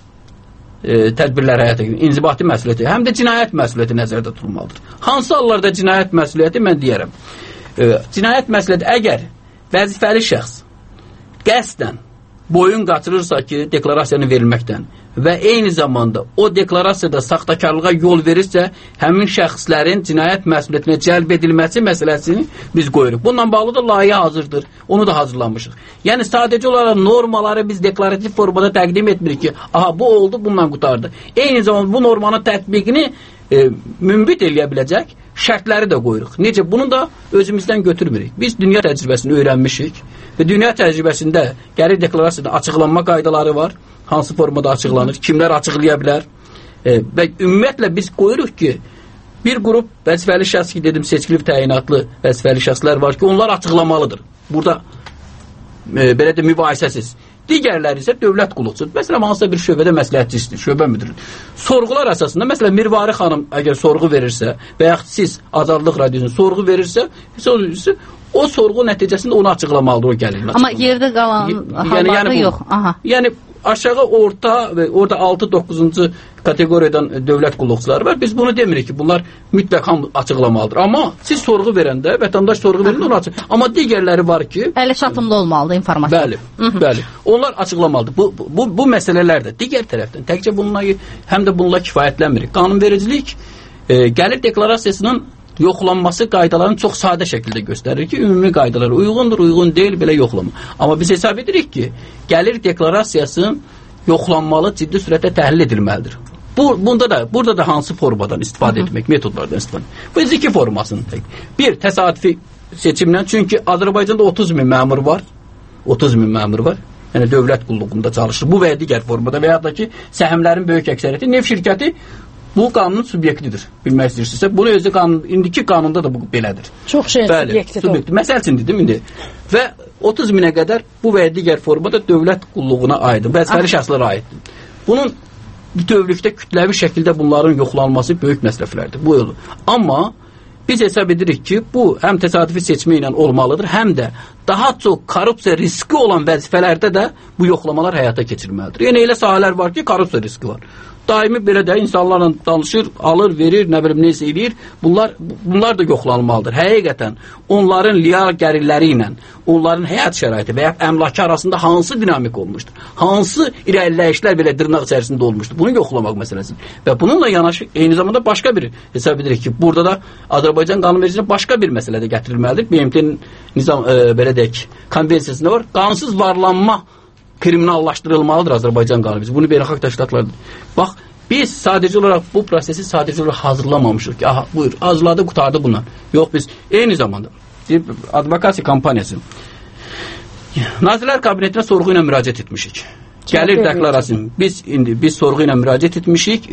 tədbirlər həyata keçirir, inzibati məsuliyyəti, həm də cinayət məsuliyyəti nəzərdə tutulmalıdır. Hansı hallarda cinayət məsuliyyəti mən deyərəm? Cinayət məsuliyyəti əgər vəzifəli şəxs qəsdən boyun qaçırırsa ki, deklarasiyanı verilməkdən və eyni zamanda o deklarasiyada saxtakarlığa yol verirsə, həmin şəxslərin cinayət məsuliyyətinə cəlb edilməsi məsələsini biz qoyuruq. Bununla bağlı da layihə hazırdır. Onu da hazırlamışıq. Yəni, sadəcə olaraq normaları biz deklarativ formada təqdim etmirik ki, aha, bu oldu, bununla qutardı. Eyni zamanda bu normanın tətbiqini mümbit eləyə biləcək şərtləri də qoyuruq. Necə? Bunu da özümüzdən götürmürük. Biz dünya təcrübəsini öyrənmişik və dünya təcrübəsində gəlir deklarasiyada açıqlanma qaydaları var. Hansı formada açıqlanır, kimlər açıqlaya bilər və ümumiyyətlə biz qoyuruq ki, bir qrup vəzifəli şəxs ki, dedim, seçkili təyinatlı vəzifəli şəxslər var ki, onlar açıqlamalıdır. Burada belə də mübahisəsiz. Digərləri isə dövlət qulluqçudur. Məsələn, hansısa bir şöbədə məsləhətçisidir, şöbə müdürü. Sorğular əsasında, məsələn, Mirvari xanım əgər sorğu verirsə və yaxud siz Azadlıq Radiosunun sorğu verirsə, o sorğu nəticəsində onu açıqlamalıdır, o gəlirlər. Amma yerdə qalan hallarda yox. Yəni, aşağı orta və orada 6-9-cu kateqoriyadan dövlət qulluqçuları var. Biz bunu demirik ki, bunlar mütləq açıqlamalıdır. Amma siz sorğu verəndə, vətəndaş sorğu verəndə onu açıqlamalıdır. Amma digərləri var ki... Ələ çatımlı olmalıdır informasiya. Bəli. Onlar açıqlamalıdır. Bu məsələlər də digər tərəfdən təkcə bununla, həm də bununla kifayətlənmirik. Qanunvericilik gəlir deklarasiyasının yoxlanması qaydalarını çox sadə şəkildə göstərir ki, ümumi qaydalar uyğundur, uyğun deyil, belə yoxlama. Amma biz hesab edirik ki, gəlir deklarasiyasının yoxlanmalı, ciddi sürətlə təhlil edilməlidir. Burada da hansı formadan istifadə etmək, metodlardan istifadə etmək. Bu iki formasını. Bir, təsadüfi seçimlə, çünki Azərbaycanda 30 min məmur var. 30 min məmur var. Yəni, dövlət qulluğunda çalışır. Bu və ya digər formada və ya da ki, səhmlərin böyük əksəriyyəti, neft şirkəti bu qanunun subyektidir, bilmək istəyirsinizsə. Bunu özü indiki qanunda da bu belədir. Çox şey subyektidir. Məsəl üçün dedim indi. Və 30 minə qədər bu və ya digər formada dövlət qulluğuna aiddir, vəzifəli şəxslərə aiddir. Bunun bütövlükdə kütləvi şəkildə bunların yoxlanması böyük məsrəflərdir. Bu yolu. Amma biz hesab edirik ki, bu həm təsadüfi seçmə ilə olmalıdır, həm də daha çox korrupsiya riski olan vəzifələrdə də bu yoxlamalar həyata keçirilməlidir. Yəni, elə sahələr var ki, korrupsiya riski var. Daimi belə də insanlarla danışır, alır, verir, nə bilim, neysə eləyir. Bunlar da yoxlanılmalıdır. Həqiqətən onların liar gəlirləri ilə, onların həyat şəraiti və ya əmlakı arasında hansı dinamik olmuşdur? Hansı irəliləyişlər belə dırnaq içərisində olmuşdur? Bunu yoxlamaq məsələsi. Və bununla yanaşı, eyni zamanda başqa bir hesab edirik ki, burada da Azərbaycan qanunvericiliyinə başqa bir məsələ də gətirilməlidir. BMT-nin nizam, belə deyək, konvensiyasında var. Qanunsuz varlanma kriminallaşdırılmalıdır Azərbaycan qanunu. Bunu beynəlxalq təşkilatlar. Bax, biz sadəcə olaraq bu prosesi sadəcə olaraq hazırlamamışıq ki, aha, buyur, hazırladı, qutardı bunlar. Yox, biz eyni zamanda advokasiya kampaniyası Nazirlər Kabinetinə sorğu ilə müraciət etmişik. Gəlir deklarasyon. Biz sorğu ilə müraciət etmişik.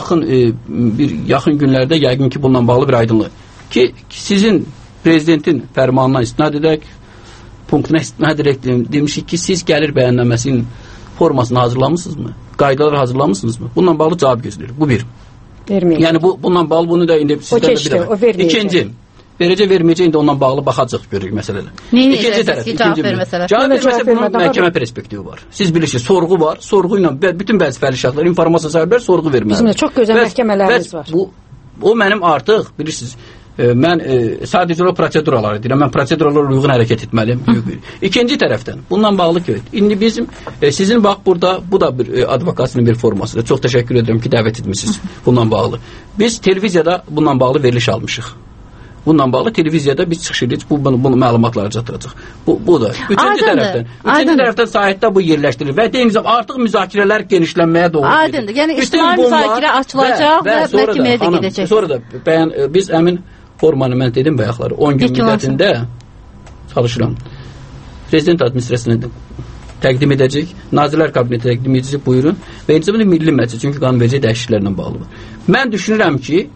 Yaxın günlərdə yəqin ki bununla bağlı bir aydınlıq. Ki sizin prezidentin fərmanına istinad edək, punktuna istinad edək demişik ki, siz gəlir bəyannaməsinin formasını hazırlamışsınızmı? Qaydalar hazırlamışsınızmı? Bununla bağlı cavab gözləyirik. Bu bir. Verməyəcək. Yəni bununla bağlı bunu da indi sizdən də bir var. İkinci, verəcək, indi onunla bağlı baxacaq görürük məsələlər. İkinci tərəf, cavab verməsə bunun məhkəmə perspektivi var. Siz bilirsiniz, sorğu var. Sorğu ilə bütün vəzifəli şəxslər, informasiya sahiblər sorğu verməlidir. Bizim də çox gözəl məhkəmələrimiz var. O mənim artıq, bilirsiniz, mən sadəcə o proseduraları deyirəm. Mən proseduralara uyğun hərəkət etməliyim. İkinci tərəfdən, bununla bağlı ki, indi bizim, sizin bax burada, bu da bir advokasının bir formasıdır. Çox təşəkkür edirəm ki, dəvət etmişsiniz bununla bağlı. Biz televiziyada bununla bağlı veriliş almışıq. Bununla bağlı televiziyada biz çıxış edirik, bunu məlumatları çatdıracaq. Bu da. Üçüncü tərəfdən saytda bu yerləşdirilir və deyiniz artıq müzakirələr genişlənməyə doğru gedir. Aydındır. Yəni ictimai müzakirə açılacaq və məhkəməyə də gedəcək. Sonra da biz əmin formanı mən dedim bayaqları 10 gün müddətində çalışıram. Prezident administrasiyasına təqdim edəcək, Nazirlər Kabineti təqdim edəcək, buyurun. Və eyni zamanda Milli Məclis, çünki qanunverici dəyişikliklərlə bağlıdır. Mən düşünürəm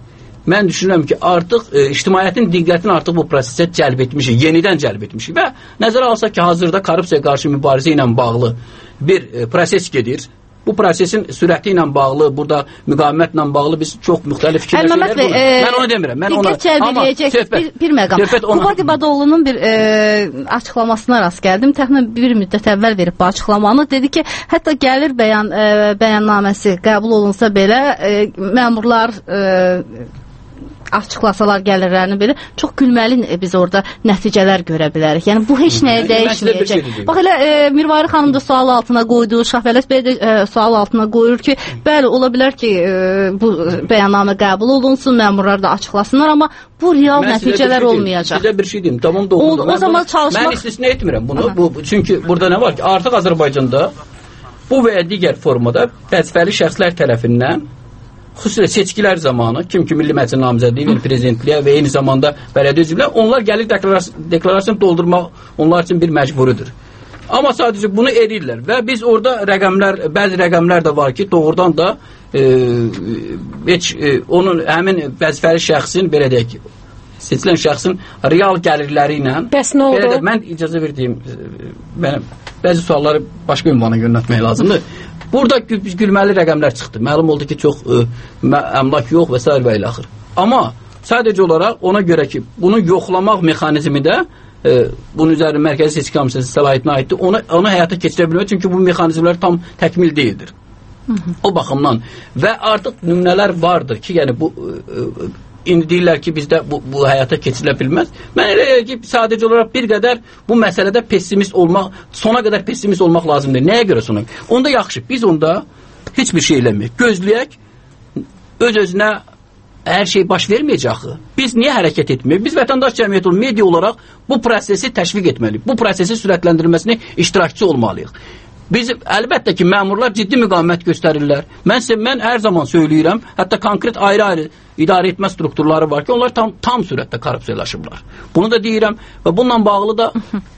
ki, artıq ictimaiyyətin diqqətini artıq bu prosesə cəlb etmişik, yenidən cəlb etmişik və nəzərə alsaq ki, hazırda korrupsiyaya qarşı mübarizə ilə bağlı bir proses gedir. Bu prosesin sürəti ilə bağlı, burada müqavimətlə bağlı biz çox müxtəlif fikirlər mən onu demirəm. Diqqət cəlb edəcək bir məqam. Qubad İbadoğlu'nun bir açıqlamasına rast gəldim. Təxminən bir müddət əvvəl verib bu açıqlamanı. Dedi ki, hətta gəlir bəyannaməsi qəbul olunsa belə məmurlar açıqlasalar gəlirlərini belə çox gülməli biz orada nəticələr görə bilərik. Yəni bu heç nəyə dəyişməyəcək. Bax elə Mirvari xanım da sual altına qoydu, Şahvələs bəy də sual altına qoyur ki, bəli ola bilər ki bu bəyannamə qəbul olunsun, məmurlar da açıqlasınlar, amma bu real nəticələr olmayacaq. Sizə bir şey deyim, tamam doğrudur. O zaman çalışmaq. Mən istisna etmirəm bunu. Çünki burada nə var ki, artıq Azərbaycanda bu və ya digər formada vəzifəli şəxslər tərəfindən xüsusilə seçkilər zamanı kim ki Milli Məclisin namizədliyi, prezidentliyə və eyni zamanda bələdiyyə üzvləri, onlar gəlir deklarasiyonu doldurmaq onlar üçün bir məcburidir. Amma sadəcə bunu edirlər və biz orada bəzi rəqəmlər də var ki, doğrudan da onun həmin vəzifəli şəxsin, belə deyək ki, seçilən şəxsin real gəlirləri ilə bəs nə oldu? Mən icazə verdiyim bəzi sualları başqa ünvana yönəltmək lazımdır. Burada gülməli rəqəmlər çıxdı. Məlum oldu ki, çox əmlak yox və s. və ilə axır. Amma sadəcə olaraq ona görə ki, bunu yoxlamaq mexanizmi də bunun üzərində Mərkəzi Seçki Komissiyasının səlahiyyətinə aiddir. Onu həyata keçirə bilmək, çünki bu mexanizmlər tam təkmil deyildir. O baxımdan və artıq nümunələr vardır ki, yəni bu indi deyirlər ki, bizdə bu həyata keçirilə bilməz. Mən elə ki, sadəcə olaraq bir qədər bu məsələdə sona qədər pessimist olmaq lazımdır. Nəyə görə sona? Onda yaxşı, biz onda heç bir şey eləməyək. Gözləyək, öz-özünə hər şey baş verməyəcək. Biz niyə hərəkət etməyik? Biz vətəndaş cəmiyyəti media olaraq bu prosesi təşviq etməliyik. Bu prosesi sürətləndirilməsini iştirakçı olmalıyıq. Biz əlbəttə ki, məmurlar ciddi müqavimət göstərirlər. Mən hər zaman söyləyirəm, hətta konkret ayrı-ayrı idarə etmə strukturları var ki, onlar tam sürətdə korrupsiyalaşıblar. Bunu da deyirəm və bununla bağlı da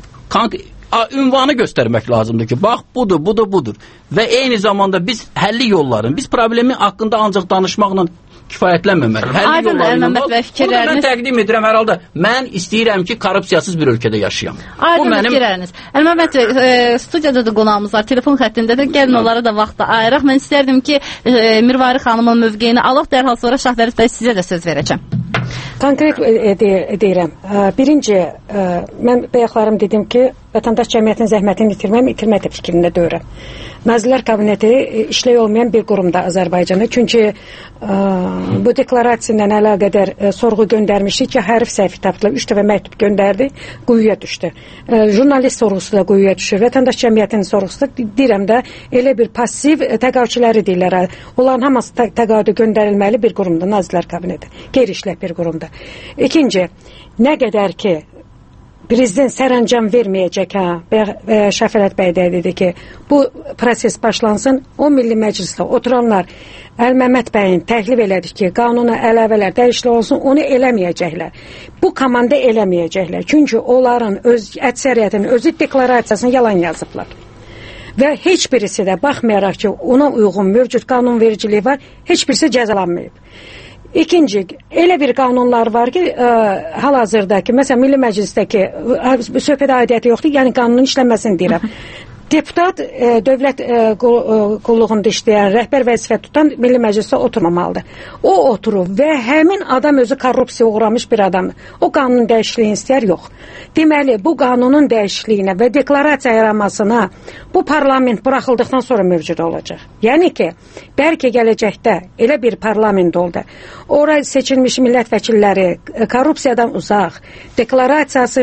ünvanı göstərmək lazımdır ki, bax, budur. Və eyni zamanda biz həlli yolların, biz problemi haqqında ancaq danışmaqla kifayətlənməməli. Aydın, Əlməmmət və fikirləriniz. Bunu mən təqdim edirəm hər halda. Mən istəyirəm ki, korrupsiyasız bir ölkədə yaşayam. Aydın fikirləriniz. Əlməmmət studiyada da qonağımız var, telefon xəttində də gəlin onlara da vaxtda ayıraq. Mən istərdim ki, Mirvari xanımın mövqeyini alaq, dərhal sonra Şahvələs bəy sizə də söz verəcəm. Konkret deyirəm. Birinci, mən bayaqlarım dedim ki, vətəndaş cəmiyyətin zəhmətini itirmək də fikrində deyirəm. Nazirlər Kabineti işləy olmayan bir qurumda Azərbaycanda. Çünki bu deklarasiya ilə əlaqədar sorğu göndərmişdik ki, hərf səhvi tapdılar. 3 dəfə məktub göndərdi, quyuya düşdü. Jurnalist sorğusu da quyuya düşür. Vətəndaş cəmiyyətinin sorğusu da deyirəm də elə bir passiv təqaüdçüləri deyirlər. Onların hamısı təqaüdə göndərilməli bir qurumda Nazirlər Kabineti. Qeyri-işlək bir qurumda. İkinci, nə qədər ki prezident sərəncam verməyəcək Şəfərət bəy də dedi ki, bu proses başlansın. O Milli Məclisdə oturanlar Əl-Məmməd bəyin təklif elədik ki, qanuna əlavələr, dəyişiklik olsun, onu eləməyəcəklər. Bu komanda eləməyəcəklər. Çünki onların əksəriyyətinin özü deklarasiyasını yalan yazıblar. Və heç birisi də baxmayaraq ki, ona uyğun mövcud qanunvericiliyi var, heç birisi cəzalanmayıb. İkinci, elə bir qanunlar var ki, hal-hazırdakı, məsələn, Milli Məclisdəki söhbət aidiyyəti yoxdur, yəni qanunun işlənməsini deyirəm. Deputat dövlət qulluğunda işləyən, rəhbər vəzifə tutan Milli Məclisdə oturmamalıdır. O oturur və həmin adam özü korrupsiya uğramış bir adamdır. O qanunun dəyişikliyi istəyər, yox. Deməli, bu qanunun dəyişikliyinə və deklarasiya yaranmasına bu parlament buraxıldıqdan sonra mövcud olacaq. Yəni ki, bəlkə gələcəkdə elə bir parlament oldu. Oraya seçilmiş millət vəkilləri korrupsiyadan uzaq, deklarasiyası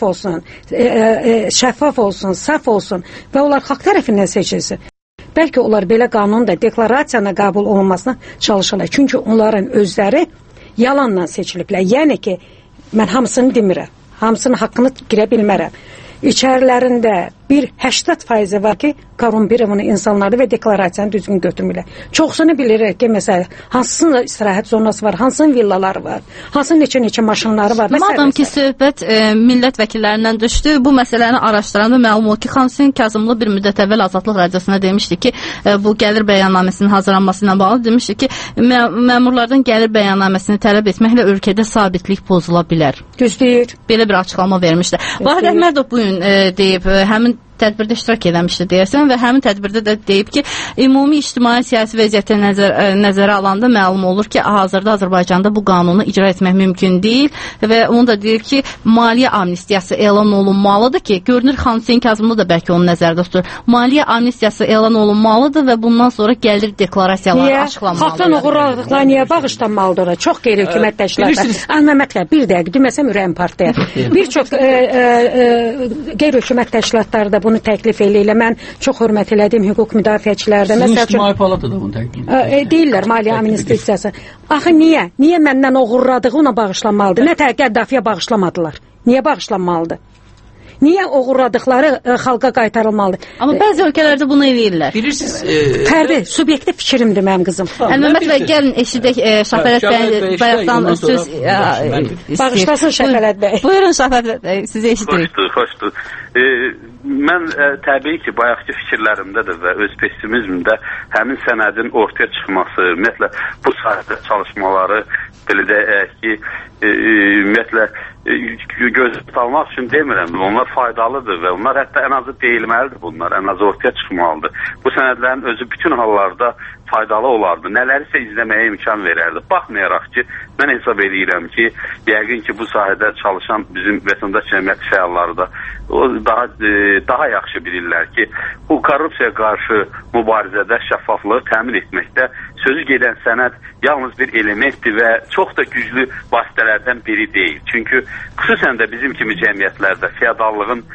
şəffaf olsun, saf olsun və onlar xalq tərəfindən seçilsin. Bəlkə onlar belə qanunun da deklarasiyana qəbul olunmasına çalışırlar. Çünki onların özləri yalanla seçiliblər. Yəni ki, mən hamısını demirəm, hamısının haqqını girə bilmərəm. İçərilərində bir 80% var ki, korrumpirованı insanlardır və deklarasiyanı düzgün götürmürlər. Çoxsunu bilirik ki, məsələn, hansının istirahət zonası var, hansının villaları var, hansının neçə maşınları var. Madam ki, söhbət millət vəkillərindən düşdü, bu məsələni araşdıran və məlum oldu ki, Xanhüseyn Kazımlı bir müddət əvvəl Azadlıq Radiosuna demişdi ki, bu gəlir bəyannaməsinin hazırlanması ilə bağlı demişdi ki, məmurlardan gəlir bəyannaməsini tələb etməklə ölkədə sabitlik pozula bilər. Düzdür. Belə bir açıqlama vermişdi. Vahid Əhmədov bugün deyib, həmin tədbirdə iştirak eləmişdi deyəsən və həmin tədbirdə də deyib ki, ümumi ictimai-siyasi vəziyyətə nəzərə alanda məlum olur ki, hazırda Azərbaycanda bu qanunu icra etmək mümkün deyil və onu da deyib ki, maliyyə amnistiyası elan olunmalıdır ki, görünür Xanhüseyn Kazımlı da bəlkə onu nəzərdə tutur. Maliyyə amnistiyası elan olunmalıdır və bundan sonra gəlir deklarasiyaları açıqlanmalıdır. Xalqdan uğurladıqlar niyə bağışlanmalıdır? Çox qeyri-hökumət təşkilatları. Əhməmədlər, bir dəqiq, deməsəm ürəyim partlayar. Bir çox qeyri-hökumət təşkilatları da bunu təklif eləyirlər. Mən çox hörmət elədim hüquq müdafiəçilərdə. Sizin İctimai Palata da bunu təklif edir. Deyirlər maliyyə amnistiyası. Axı niyə? Niyə məndən uğurladığı ona bağışlanmalıdır? Nə tək Qəddafiyə bağışlamadılar? Niyə bağışlanmalıdır? Niyə uğurladıqları xalqa qaytarılmalıdır? Amma bəzi ölkələrdə bunu eləyirlər. Bilirsiniz, Fərdi, subyektiv fikrimdir mənim qızım. Əlməmməd bəy, gəlin eşidək Şəfərət bəy bayaqdan söz bağışlasın Şəfərət bəy. Buyurun Şəfərət bəy, sizi eşidirik. Xoşdur. Mən təbii ki, bayaqki fikirlərimdədir və öz pessimizmdə həmin sənədin ortaya çıxması, ümumiyyətlə bu sahədə çalışmaları, belə deyək ki, ümumiyyətlə göz tutalmaq üçün demirəm, onlar faydalıdır və onlar hətta ən azı deyilməlidir bunlar, ən azı ortaya çıxmalıdır. Bu sənədlərin özü bütün hallarda faydalı olardı. Nələrisə izləməyə imkan verərdi. Baxmayaraq ki, mən hesab edirəm ki, yəqin ki, bu sahədə çalışan bizim vətəndaş cəmiyyət fəalları da daha yaxşı bilirlər ki, bu korrupsiya qarşı mübarizədə şəffaflığı təmin etməkdə sözü gedən sənəd yalnız bir elementdir və çox da güclü vasitələrdən biri deyil. Çünki xüsusən də bizim kimi cəmiyyətlərdə feodallığın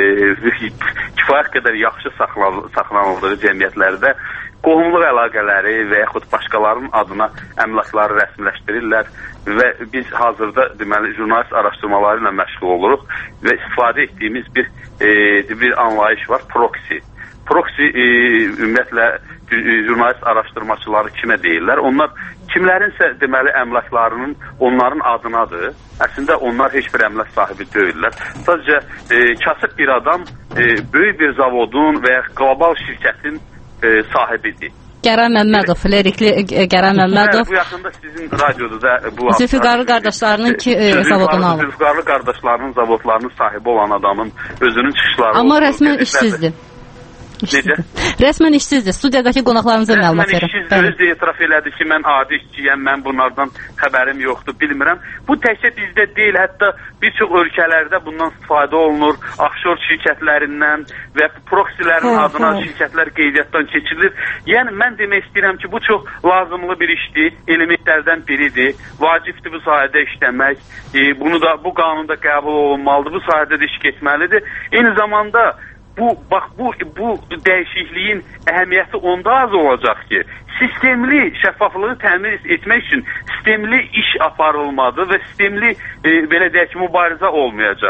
kifayət qədər yaxşı saxlanıldığı cəmiyyətlərdə qohumluq əlaqələri və yaxud başqalarının adına əmlakları rəsmiləşdirirlər və biz hazırda deməli jurnalist araşdırmaları ilə məşğul oluruq və istifadə etdiyimiz bir anlayış var, proksi. Proksi ümumiyyətlə jurnalist araşdırmaçıları kimə deyirlər? Onlar kimlərinsə deməli əmlaklarının onların adınadır. Əslində onlar heç bir əmlak sahibi deyirlər. Sadəcə kasıb bir adam böyük bir zavodun və ya qlobal şirkətin sahibidir. Qəran Məmmədov, lirikli Qəran Məmmədov. Bu yaxında sizin radioda da bu Zülfüqarlı qardaşlarının zavodunu alır. Zülfüqarlı qardaşlarının zavodlarının sahibi olan adamın özünün çıxışları. Amma rəsmən işsizdir. Necə? Rəsmən işsizdir. Studiyadakı qonaqlarınıza məlumat verin. Rəsmən işsizdir. Özü etiraf elədi ki, mən adi işçiyəm, mən bunlardan xəbərim yoxdur, bilmirəm. Bu təkcə bizdə deyil, hətta bir çox ölkələrdə bundan istifadə olunur. Offshore şirkətlərindən və proksilərin adına şirkətlər qeydiyyatdan keçirilir. Yəni, mən demək istəyirəm ki, bu çox lazımlı bir işdir, elementlərdən biridir. Vacibdir bu sahədə işləmək. Bunu da, bu qanunda qəbul olunmalıdır, bu sahədə də iş getməlidir. Eyni zamanda bu dəyişikliyin əhəmiyyəti onda az olacaq ki, sistemli şəffaflığı təmin etmək üçün sistemli iş aparılmadı və sistemli belə deyək ki, mübarizə olmayacaq.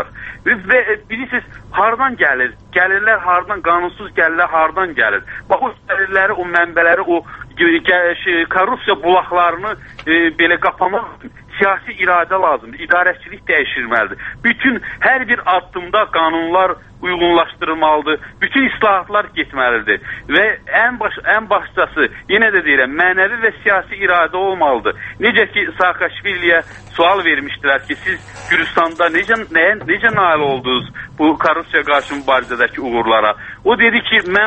Və bilirsiniz, hardan gəlir? Gəlirlər hardan, qanunsuz gəlirlər hardan gəlir? Bax, o gəlirləri, o mənbələri, o korrupsiya bulaqlarını belə qapamaq siyasi iradə lazımdır, idarəçilik dəyişilməlidir. Bütün hər bir addımda qanunlar uyğunlaşdırılmalıdır, bütün islahatlar getməlidir və ən başçası, yenə də deyirəm, mənəvi və siyasi iradə olmalıdır. Necə ki, Saakashviliyə sual vermişdilər ki, siz Gürcüstanda necə nail oldunuz bu korrupsiya qarşı mübarizədəki uğurlara? O dedi ki, mən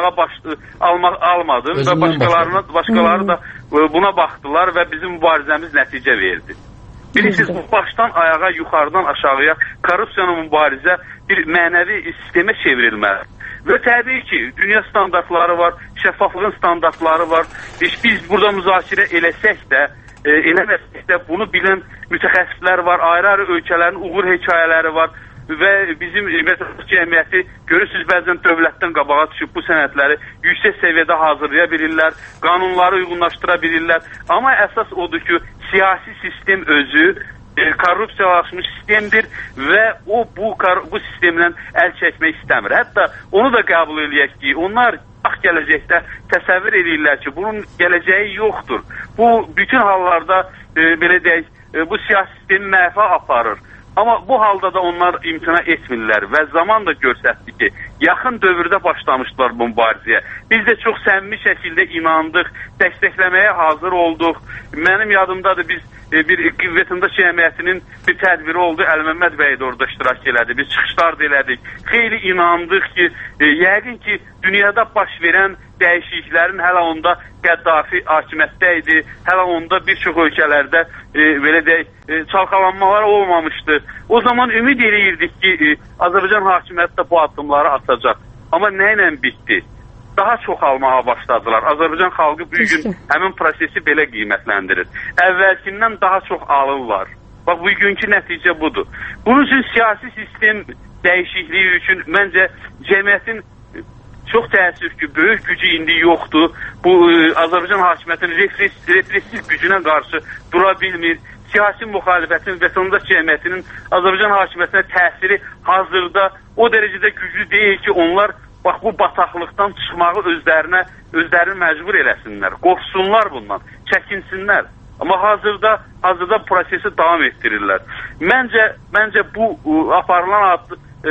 almadım və başqaları da buna baxdılar və bizim mübarizəmiz nəticə verdi. Bilirsiniz, başdan ayağa, yuxarıdan aşağıya korrupsiyanın mübarizə bir mənəvi sistemə çevrilməli. Və təbii ki, dünya standartları var, şəffaflığın standartları var. Biz burada müzakirə eləsək də, eləməsək də bunu bilən mütəxəssislər var, ayrı-ayrı ölkələrin uğur hekayələri var. Və bizim vətəndaş cəmiyyəti görürsünüz, bəzən dövlətdən qabağa düşüb bu sənədləri yüksək səviyyədə hazırlaya bilirlər, qanunları uyğunlaşdıra bilirlər. Amma əsas odur ki, siyasi sistem özü korrupsiyalaşmış sistemdir və o bu sistemdən əl çəkmək istəmir. Hətta onu da qəbul eləyək ki, onlar gələcəkdə təsəvvür edirlər ki, bunun gələcəyi yoxdur. Bu bütün hallarda belə deyək, bu siyasi sistemi məhvə aparır. Amma bu halda da onlar imtina etmirlər və zaman da göstərdi ki, yaxın dövrdə başlamışdılar bu mübarizəyə. Biz də çox səmimi şəkildə inandıq, dəstəkləməyə hazır olduq. Mənim yadımdadır, biz bir vətəndaş cəmiyyətinin bir tədbiri oldu, Əli-Məmməd bəy də orada iştirak elədi, biz çıxışlar da elədik. Xeyli inandıq ki, yəqin ki, dünyada baş verən dəyişikliklərin hələ onda Qəddafi hakimiyyətdə idi, hələ onda bir çox ölkələrdə belə deyək, çalkalanmalar olmamışdı. O zaman ümid eləyirdik ki, Azərbaycan hakimiyyəti də bu addımları atacaq. Amma nə ilə bitdi? Daha çox almağa başladılar. Azərbaycan xalqı bu gün həmin prosesi belə qiymətləndirir. Əvvəlkindən daha çox alırlar. Bax, bugünkü nəticə budur. Bunun üçün siyasi sistem dəyişikliyi üçün məncə cəmiyyətin çox təəssüf ki, böyük gücü indi yoxdur. Bu Azərbaycan hakimiyyətinin repressiv gücünə qarşı dura bilmir. Siyasi müxalifətin, vətəndaş cəmiyyətinin Azərbaycan hakimiyyətinə təsiri hazırda o dərəcədə güclü deyil ki, onlar bax bu bataqlıqdan çıxmağı özlərini məcbur eləsinlər, qorxsunlar bundan, çəkinsinlər. Amma hazırda prosesi davam etdirirlər. Məncə bu aparılan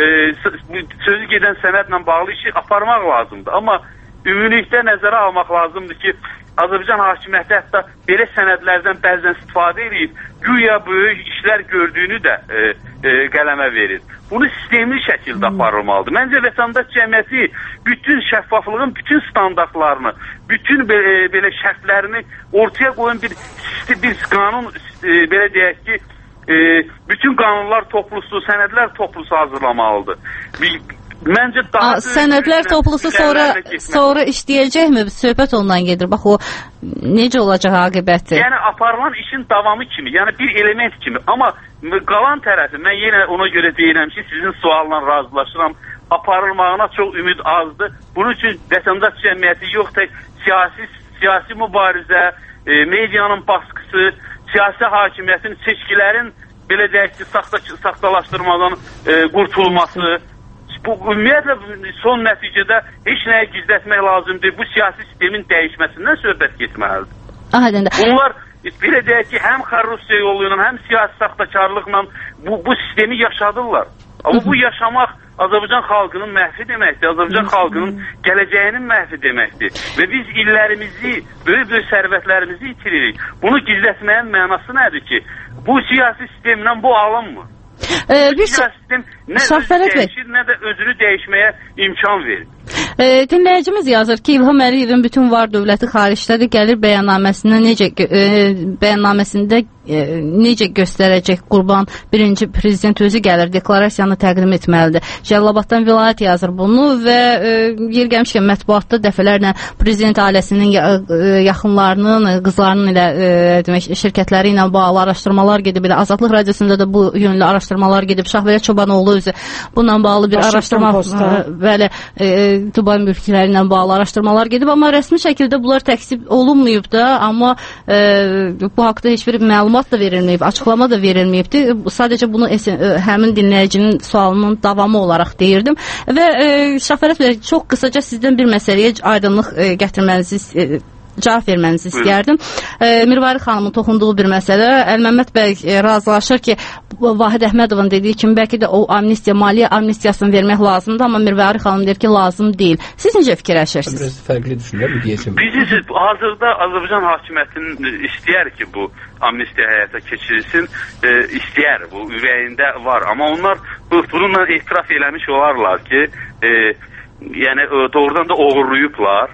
sözü gedən sənədlə bağlı işi aparmaq lazımdır. Amma ümumilikdə nəzərə almaq lazımdır ki, Azərbaycan hakimiyyəti hətta belə sənədlərdən bəzən istifadə edib, güya böyük işlər gördüyünü də qələmə verir. Bunu sistemli şəkildə aparılmalıdır. Məncə vətəndaş cəmiyyəti bütün şəffaflığın bütün standartlarını, bütün belə şərtlərini ortaya qoyan bir qanun, belə deyək ki, bütün qanunlar toplusu, sənədlər toplusu hazırlamalıdır. Məncə daha sənədlər toplusu sonra işləyəcəkmi? Söhbət ondan gedir. Bax, o necə olacaq aqibəti? Yəni, aparılan işin davamı kimi, yəni bir element kimi. Amma qalan tərəfi, mən yenə ona görə deyirəm ki, sizin sualla razılaşıram, aparılmağına çox ümid azdır. Bunun üçün vətəndaş cəmiyyəti yox tək siyasi mübarizə, medianın baskısı, siyasi hakimiyyətin, seçkilərin belə deyək ki, saxtalaşdırmadan qurtulması, bu ümumiyyətlə son nəticədə heç nəyə gizlətmək lazımdır. Bu siyasi sistemin dəyişməsindən söhbət getməlidir. Bunlar belə deyək ki, həm korrupsiya yolu ilə, həm siyasi saxtakarlıqla bu sistemi yaşadırlar. Amma bu yaşamaq Azərbaycan xalqının məhvi deməkdir, Azərbaycan xalqının gələcəyinin məhvi deməkdir. Və biz illərimizi, böyük sərvətlərimizi itiririk. Bunu gizlətməyin mənası nədir ki? Bu siyasi sistemdən bu alınmır. Sistem nə özünü dəyişir, nə də özünü dəyişməyə imkan verir. Dinləyicimiz yazır ki, İlham Əliyevin bütün var dövləti xaricdədir, gəlir bəyannaməsində necə göstərəcək Qurban birinci prezident özü gəlir, deklarasiyanı təqdim etməlidir. Cəlilabaddan vilayət yazır bunu və yer gəlmişkən mətbuatda dəfələrlə prezident ailəsinin yaxınlarının, qızlarının ilə şirkətləri ilə bağlı araşdırmalar gedib, Azadlıq Radiosunda da bu yönlü araşdırmalar gedib. Şahverə Çobanoğlu özü bununla bağlı bir araşdırma belə Dubai mülkləri ilə bağlı araşdırmalar gedib, amma rəsmi şəkildə bunlar təksib olunmayıb da, amma bu haqda heç bir məlumat məlumat da verilməyib, açıqlama da verilməyibdi. Sadəcə bunu həmin dinləyicinin sualının davamı olaraq deyirdim. Və Şahbərət bəy, çox qısaca sizdən bir məsələyə aydınlıq gətirmənizi cavab vermənizi istəyərdim. Mirvari xanımın toxunduğu bir məsələ. Əlməmməd bəy razılaşır ki, Vahid Əhmədovun dediyi kimi bəlkə də o amnistiya, maliyyə amnistiyasını vermək lazımdır, amma Mirvari xanım deyir ki, lazım deyil. Siz necə fikirləşirsiniz? Biraz fərqli düşünürəm deyəcəm. Biz hazırda Azərbaycan hakimiyyətinin istəyər ki, bu amnistiya həyata keçirilsin, istəyər, bu ürəyində var. Amma onlar bununla etiraf eləmiş olarlar ki, yəni doğrudan da uğurluyublar,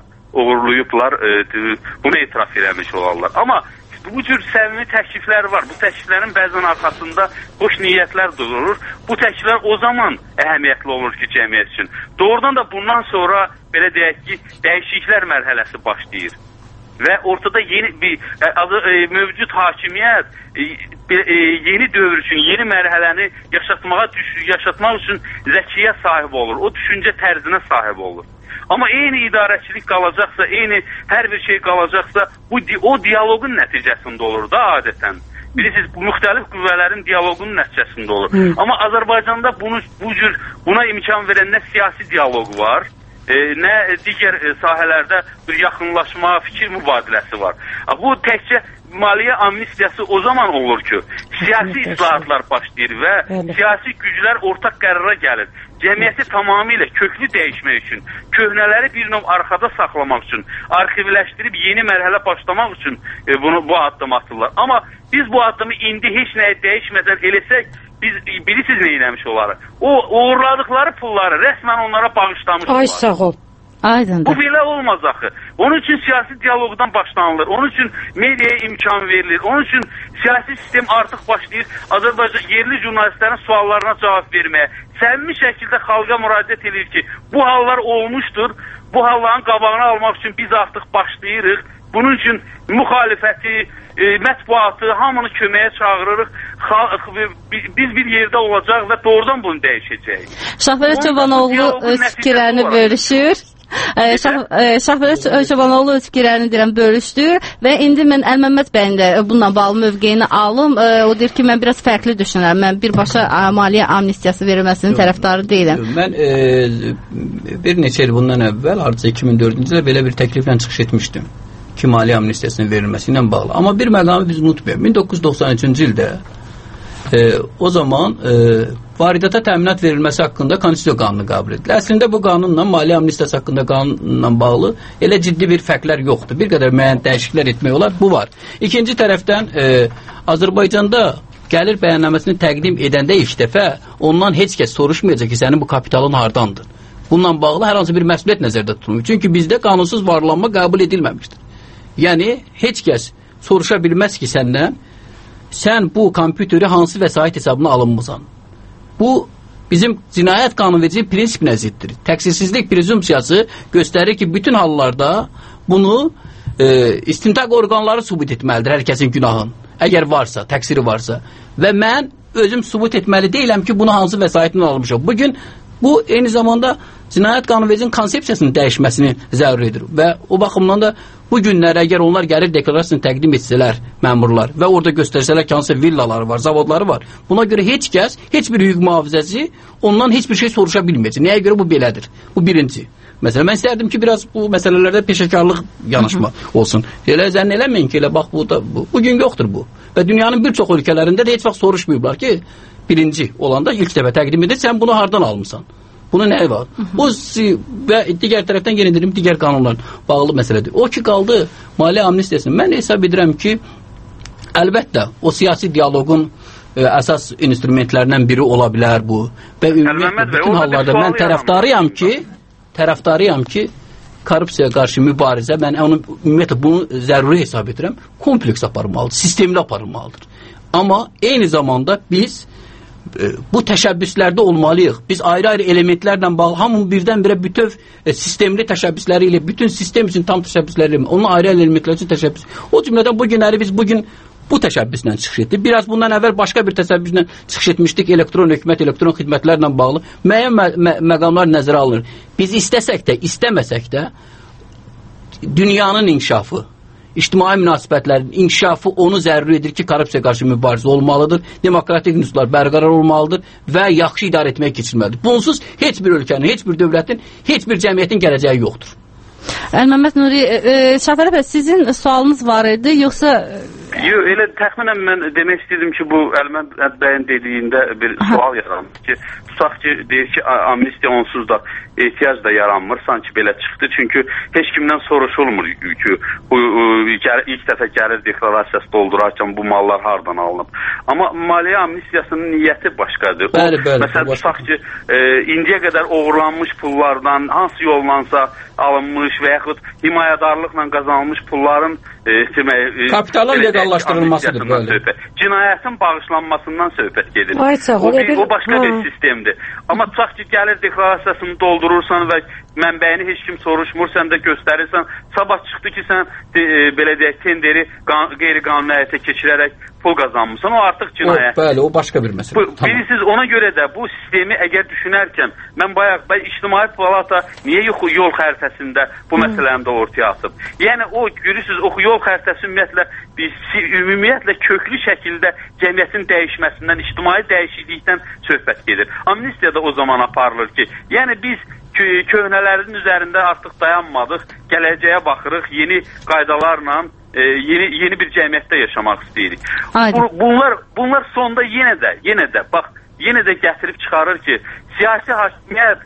bunu etiraf eləmiş olarlar. Amma bu cür səmimi təkliflər var. Bu təkliflərin bəzən arxasında boş niyyətlər durur. Bu təkliflər o zaman əhəmiyyətli olur ki, cəmiyyət üçün. Doğrudan da bundan sonra belə deyək ki, dəyişikliklər mərhələsi başlayır. Və ortada yeni bir mövcud hakimiyyət yeni dövr üçün, yeni mərhələni yaşatmaq üçün zəkiyə sahib olur. O düşüncə tərzinə sahib olur. Amma eyni idarəçilik qalacaqsa, eyni hər bir şey qalacaqsa, o dialoqun nəticəsində olur da adətən. Bilirsiniz, müxtəlif qüvvələrin dialoqunun nəticəsində olur. Amma Azərbaycanda buna imkan verən nə siyasi dialoq var, nə digər sahələrdə bir yaxınlaşma, fikir mübadiləsi var. Bu təkcə maliyyə amnistiyası o zaman olur ki, siyasi islahatlar başlayır və siyasi güclər ortaq qərara gəlir. Cəmiyyəti tamamilə köklü dəyişmək üçün, köhnələri bir növ arxada saxlamaq üçün, arxivləşdirib yeni mərhələ başlamaq üçün bu addım atırlar. Amma biz bu addımı indi heç nəyə dəyişmədən eləsək, biz bilirsiniz nə eləmiş olarıq. O uğurladıkları pulları rəsmən onlara bağışlamışlar. Ay sağ ol. Aydındır. Bu belə olmaz axı. Onun üçün siyasi dialoqdan başlanılır. Onun üçün mediaya imkan verilir. Onun üçün siyasi sistem artıq başlayır Azərbaycan yerli jurnalistlərin suallarına cavab verməyə. Səmimi şəkildə xalqa müraciət edir ki, bu hallar olmuşdur. Bu halların qabağını almaq üçün biz artıq başlayırıq. Bunun üçün müxalifəti, mətbuatı, hamını köməyə çağırırıq. Biz bir yerdə olacaq və doğrudan bunu dəyişəcəyik. Şahbərət Çobanoğlu öz fikirlərini bölüşür. Şahbərət Çobanoğlu öz fikirlərini bölüşdür və indi mən Əlməmməd bəyin də bununla bağlı mövqeyini alım. O deyir ki, mən biraz fərqli düşünürəm. Mən birbaşa maliyyə amnistiyası verilməsinin tərəfdarı deyiləm. Mən bir neçə il bundan əvvəl, hardasa 2004-cü ildə belə bir təkliflə çıxış etmişdim ki, maliyyə amnistiyasının verilməsi ilə bağlı. Amma bir məqamı biz unutmayaq. 1993-cü ildə o zaman varidata təminat verilməsi haqqında konstitusiya qanunu qəbul edilir. Əslində bu qanunla, maliyyə amnistiyası haqqında qanunla bağlı elə ciddi bir fərqlər yoxdur. Bir qədər müəyyən dəyişikliklər etmək olar, bu var. İkinci tərəfdən Azərbaycanda gəlir bəyannaməsini təqdim edəndə ilk dəfə ondan heç kəs soruşmayacaq ki, sənin bu kapitalın hardandır. Bununla bağlı hər hansı bir məsuliyyət nəzərdə tutulmuyor. Çünki bizdə qanunsuz varlanma qəbul edilməmişdir. Yəni, heç kəs soruşa bilməz ki, səndən sən bu kompüteri hansı vəsait hesabına alınmısan. Bu, bizim cinayət qanunverici prinsipinə ziddir. Təqsirsizlik prezumpsiyası göstərir ki, bütün hallarda bunu istintaq orqanları sübut etməlidir hər kəsin günahın. Əgər varsa, təqsiri varsa. Və mən özüm sübut etməli deyiləm ki, bunu hansı vəsaitindən almışam. Bugün bu, eyni zamanda cinayət qanunvericinin konsepsiyasının dəyişməsini zəruridir. Və o baxımdan da bu günlər əgər onlar gəlir deklarasiyasını təqdim etsələr məmurlar və orada göstərsələr ki, hansı villaları var, zavodları var. Buna görə heç kəs, heç bir hüquq mühafizəsi ondan heç bir şey soruşa bilməyəcək. Nəyə görə bu belədir? Bu birinci. Məsələn, mən istərdim ki, biraz bu məsələlərdə peşəkarlıq yanaşma olsun. Elə zənn eləməyin ki, elə bax, bugün yoxdur bu. Və dünyanın bir çox ölkələrində də heç vaxt soruşmayıblar ki, birinci olanda ilk dəfə təqdim edir, sən bunu hardan almısan? Bunun nəyi var? Bu və digər tərəfdən yenə dedim, digər qanunlar bağlı məsələdir. O ki, qaldı maliyyə amnistiyasını. Mən hesab edirəm ki, əlbəttə, o siyasi dialoqun əsas instrumentlərindən biri ola bilər bu. Və ümumiyyətlə, bütün hallarda mən tərəfdarıyam ki, korrupsiyaya qarşı mübarizə, mən ümumiyyətlə bunu zəruri hesab edirəm, kompleks aparılmalıdır, sistemli aparılmalıdır. Amma eyni zamanda biz bu təşəbbüslərdə olmalıyıq. Biz ayrı-ayrı elementlərlə bağlı, hamının birdən-birə bütöv sistemli təşəbbüsləri ilə, bütün sistem üçün tam təşəbbüsləri ilə, onun ayrı-ayrı elementlər üçün təşəbbüs. O cümlədən bu günləri biz bugün bu təşəbbüslə çıxış etdik. Biraz bundan əvvəl başqa bir təşəbbüslə çıxış etmişdik, elektron hökumət, elektron xidmətlərlə bağlı. Müəyyən məqamlar nəzərə alınır. Biz istəsək də, istəməsək də dünyanın inkişafı, ictimai münasibətlərin inkişafı onu zəruri edir ki, korrupsiya qarşı mübarizə olmalıdır, demokratik nüslar bərqərar olmalıdır və yaxşı idarə etməyə keçilməlidir. Bunsuz heç bir ölkənin, heç bir dövlətin, heç bir cəmiyyətin gələcəyi yoxdur. Əlməmməd Nuri, Şafəli bəy, sizin sualınız var idi, yoxsa... Yox, elə təxminən mən demək istəyirdim ki, bu Əlməmməd bəyin dediyində bir sual yaranır ki, tutaq ki, deyir ki, amnistiya onsuz da ehtiyac da yaranmır, sanki belə çıxdı. Çünki heç kimdən soruşulmur ki, ilk dəfə gəlir deklarasiyası doldurarkən bu mallar hardan alınıb. Amma maliyyə amnistiyasının niyyəti başqadır. Bəli, məsələn, tutaq ki, indiyə qədər oğurlanmış pullardan hansı yollansa alınmış və yaxud himayədarlıqla qazanılmış pulların kapitalın legallaşdırılmasıdır. Cinayətin bağışlanmasından söhbət gedir. O başqa bir sistemdir. Amma tutaq ki, gəlir deklarasiyasını doldurursan və mənbəyini heç kim soruşmur, sən də göstərirsən, sabah çıxdı ki, sən belə deyək, tenderi qeyri-qanuni həyata keçirərək pul qazanmışsan, o artıq cinayət. Bəli, o başqa bir məsələ. Bilirsiniz, ona görə də bu sistemi əgər düşünərkən, mən bayaq İctimai Palata niyə yol xəritəsində bu məsələni də ortaya atıb? Yəni, o, görürsünüz, o yol xəritəsi ümumiyyətlə köklü şəkildə cəmiyyətin dəyişməsindən, ictimai dəyişiklikdən söhbət gedir. Amnistiya da o zaman aparılır ki, yəni biz köhnələrin üzərində artıq dayanmadıq, gələcəyə baxırıq, yeni qaydalarla yeni bir cəmiyyətdə yaşamaq istəyirik. Bunlar sonda yenə də gətirib çıxarır ki, siyasi hakimiyyət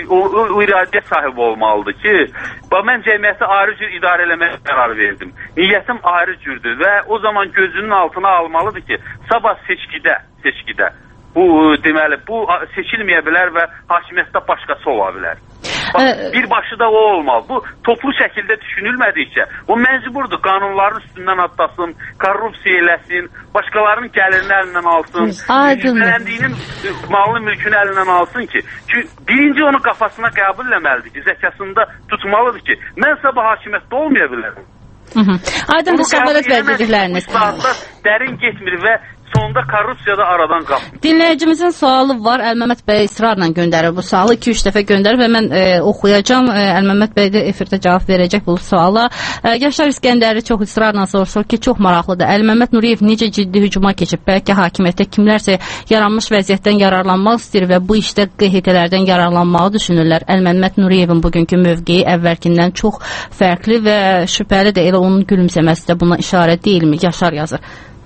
o iradiyyət sahibi olmalıdır ki, mən cəmiyyəti ayrı cür idarə eləməyə qərar verdim. Niyyətim ayrı cürdür və o zaman gözünün altına almalıdır ki, sabah seçkidə bu deməli, bu seçilməyə bilər və hakimiyyətdə başqası ola bilər. Birbaşı da o olmalı. Bu toplu şəkildə düşünülmədikcə, o məcburdur qanunların üstündən atlasın, korrupsiya eləsin, başqalarının gəlirini əlindən alsın, yüzləndiğinin malını mülkünü əlindən alsın ki, birinci onu qafasına qəbul eləməlidir ki, zəkasında tutmalıdır ki, mən sabah hakimiyyətdə olmaya bilərəm. Aydındır, Şəfəli bəy dedikləriniz. Dərin getmir və sonunda korrupsiyada aradan qalxmır. Dinləyicimizin sualı var. Əlməmməd bəy israrla göndərir bu sualı. 2-3 dəfə göndərir və mən oxuyacağım. Əlməmməd bəy də efirdə cavab verəcək bu suala. Yaşar İskəndəri çox israrla soruşur ki, çox maraqlıdır. Əlməmməd Nuriyev necə ciddi hücuma keçib? Bəlkə hakimiyyətdə kimlərsə yaranmış vəziyyətdən yararlanmaq istəyir və bu işdə QHT-lərdən yararlanmağı düşünürlər. Əlməmməd Nuriyevin bugünkü mövqeyi əvvəlkindən çox fərqli və şübhəlidir. Elə onun gülümsəməsi də buna işarə deyilmi? Yaşar yazır.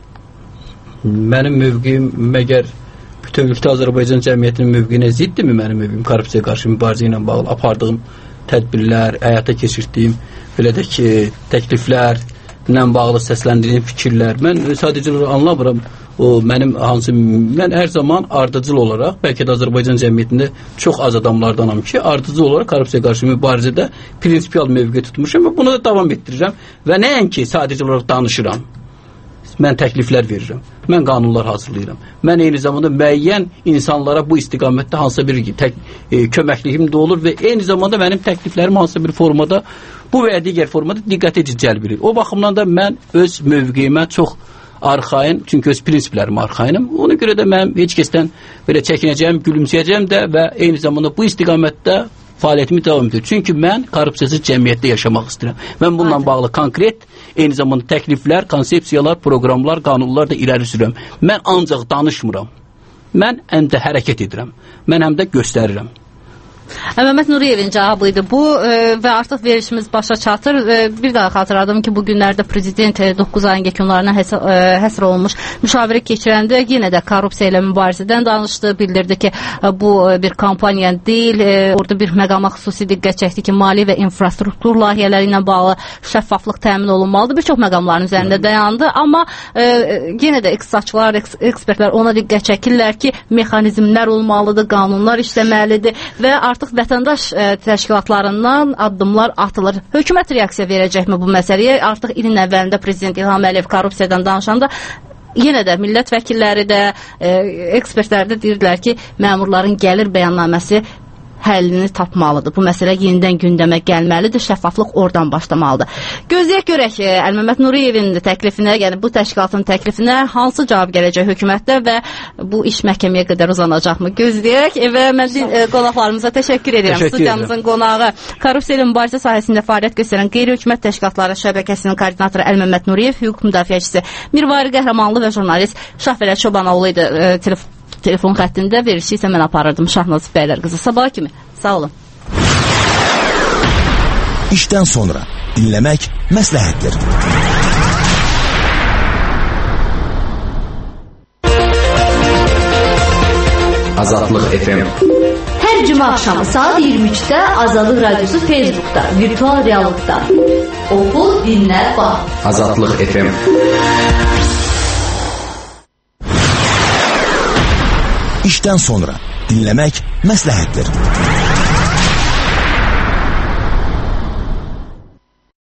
Mənim mövqeyim məgər bütövlükdə Azərbaycan cəmiyyətinin mövqeyinə ziddirmi mənim mövqeyim? Korrupsiya qarşı mübarizə ilə bağlı apardığım tədbirlər, həyata keçirdiyim belə də ki, təkliflərlə bağlı səsləndirdiyim fikirlər. Mən sadəcə anlamıram mən hər zaman ardıcıl olaraq, bəlkə də Azərbaycan cəmiyyətində çox az adamlardanam ki, ardıcıl olaraq korrupsiya qarşı mübarizədə prinsipial mövqe tutmuşam və bunu da davam etdirirəm və nəinki sadəcə olaraq danışıram. Mən təkliflər verirəm. Mən qanunlar hazırlayıram. Mən eyni zamanda müəyyən insanlara bu istiqamətdə hansısa bir köməkliyim də olur və eyni zamanda mənim təkliflərim hansısa bir formada, bu və ya digər formada diqqəti cəlb edir. O baxımdan da mən öz mövqeyimə çox arxain, çünki öz prinsiplərim arxainəm. Ona görə də mən heç kəsdən belə çəkinəcəyim, gülümsəyəcəyim də və eyni zamanda bu istiqamətdə fəaliyyətimi davam edir. Çünki mən korrupsiyasız cəmiyyətdə yaşamaq istəyirəm. Mən bununla bağlı konkret, eyni zamanda təkliflər, konsepsiyalar, proqramlar, qanunlar da irəli sürürəm. Mən ancaq danışmıram. Mən həm də hərəkət edirəm. Mən həm də göstərirəm. Məhəmməd Nuriyevin cavabı idi bu və artıq verişimiz başa çatır. Bir daha xatırladım ki, bu günlərdə prezident 9 ayın yekunlarına həsr olunmuş müşavirə keçirəndə yenə də korrupsiya ilə mübarizədən danışdı. Bildirdi ki, bu bir kampaniya deyil. Orada bir məqama xüsusi diqqət çəkdi ki, mali və infrastruktur layihələri ilə bağlı şəffaflıq təmin olunmalıdır. Bir çox məqamların üzərində dayandı. Amma yenə də iqtisadçılar, ekspertlər ona diqqət çəkirlər ki, mexanizmlər olmalıdır, qanunlar işləməlidir və artıq vətəndaş təşkilatlarından addımlar atılır. Hökumət reaksiya verəcəkmi bu məsələyə? Artıq ilin əvvəlində Prezident İlham Əliyev korrupsiyadan danışanda yenə də millət vəkilləri də, ekspertlər də deyirdilər ki, məmurların gəlir bəyannaməsi həllini tapmalıdır. Bu məsələ yenidən gündəmə gəlməlidir. Şəffaflıq oradan başlamalıdır. Gözləyək görək Əlməmməd Nuriyevin təklifinə, yəni bu təşkilatın təklifinə hansı cavab gələcək hökumətdə və bu iş məhkəməyə qədər uzanacaqmı? Gözləyək və mən qonaqlarımıza təşəkkür edirəm. Studiyamızın qonağı korrupsiya ilə mübarizə sahəsində fəaliyyət göstərən qeyri-hökumət təşkilatları şəbəkəsinin koordinatoru Əlməmməd Nuriyev, hüquq müdafiəçisi Mirvari Qəhrəmanlı və jurnalist Şahvələt Çobanoğlu idi telefon xəttində. Verilişi isə mən aparırdım Şahnaz bəylər qızı. Sabaha kimi. Sağ olun. İşdən sonra dinləmək məsləhətdir. Azadlıq FM. Hər cümə axşamı saat 23-də Azadlıq Radiosu Facebookda, virtual reallıqda. Oxu, dinlə, bax. Azadlıq FM. İşdən sonra dinləmək məsləhətdir.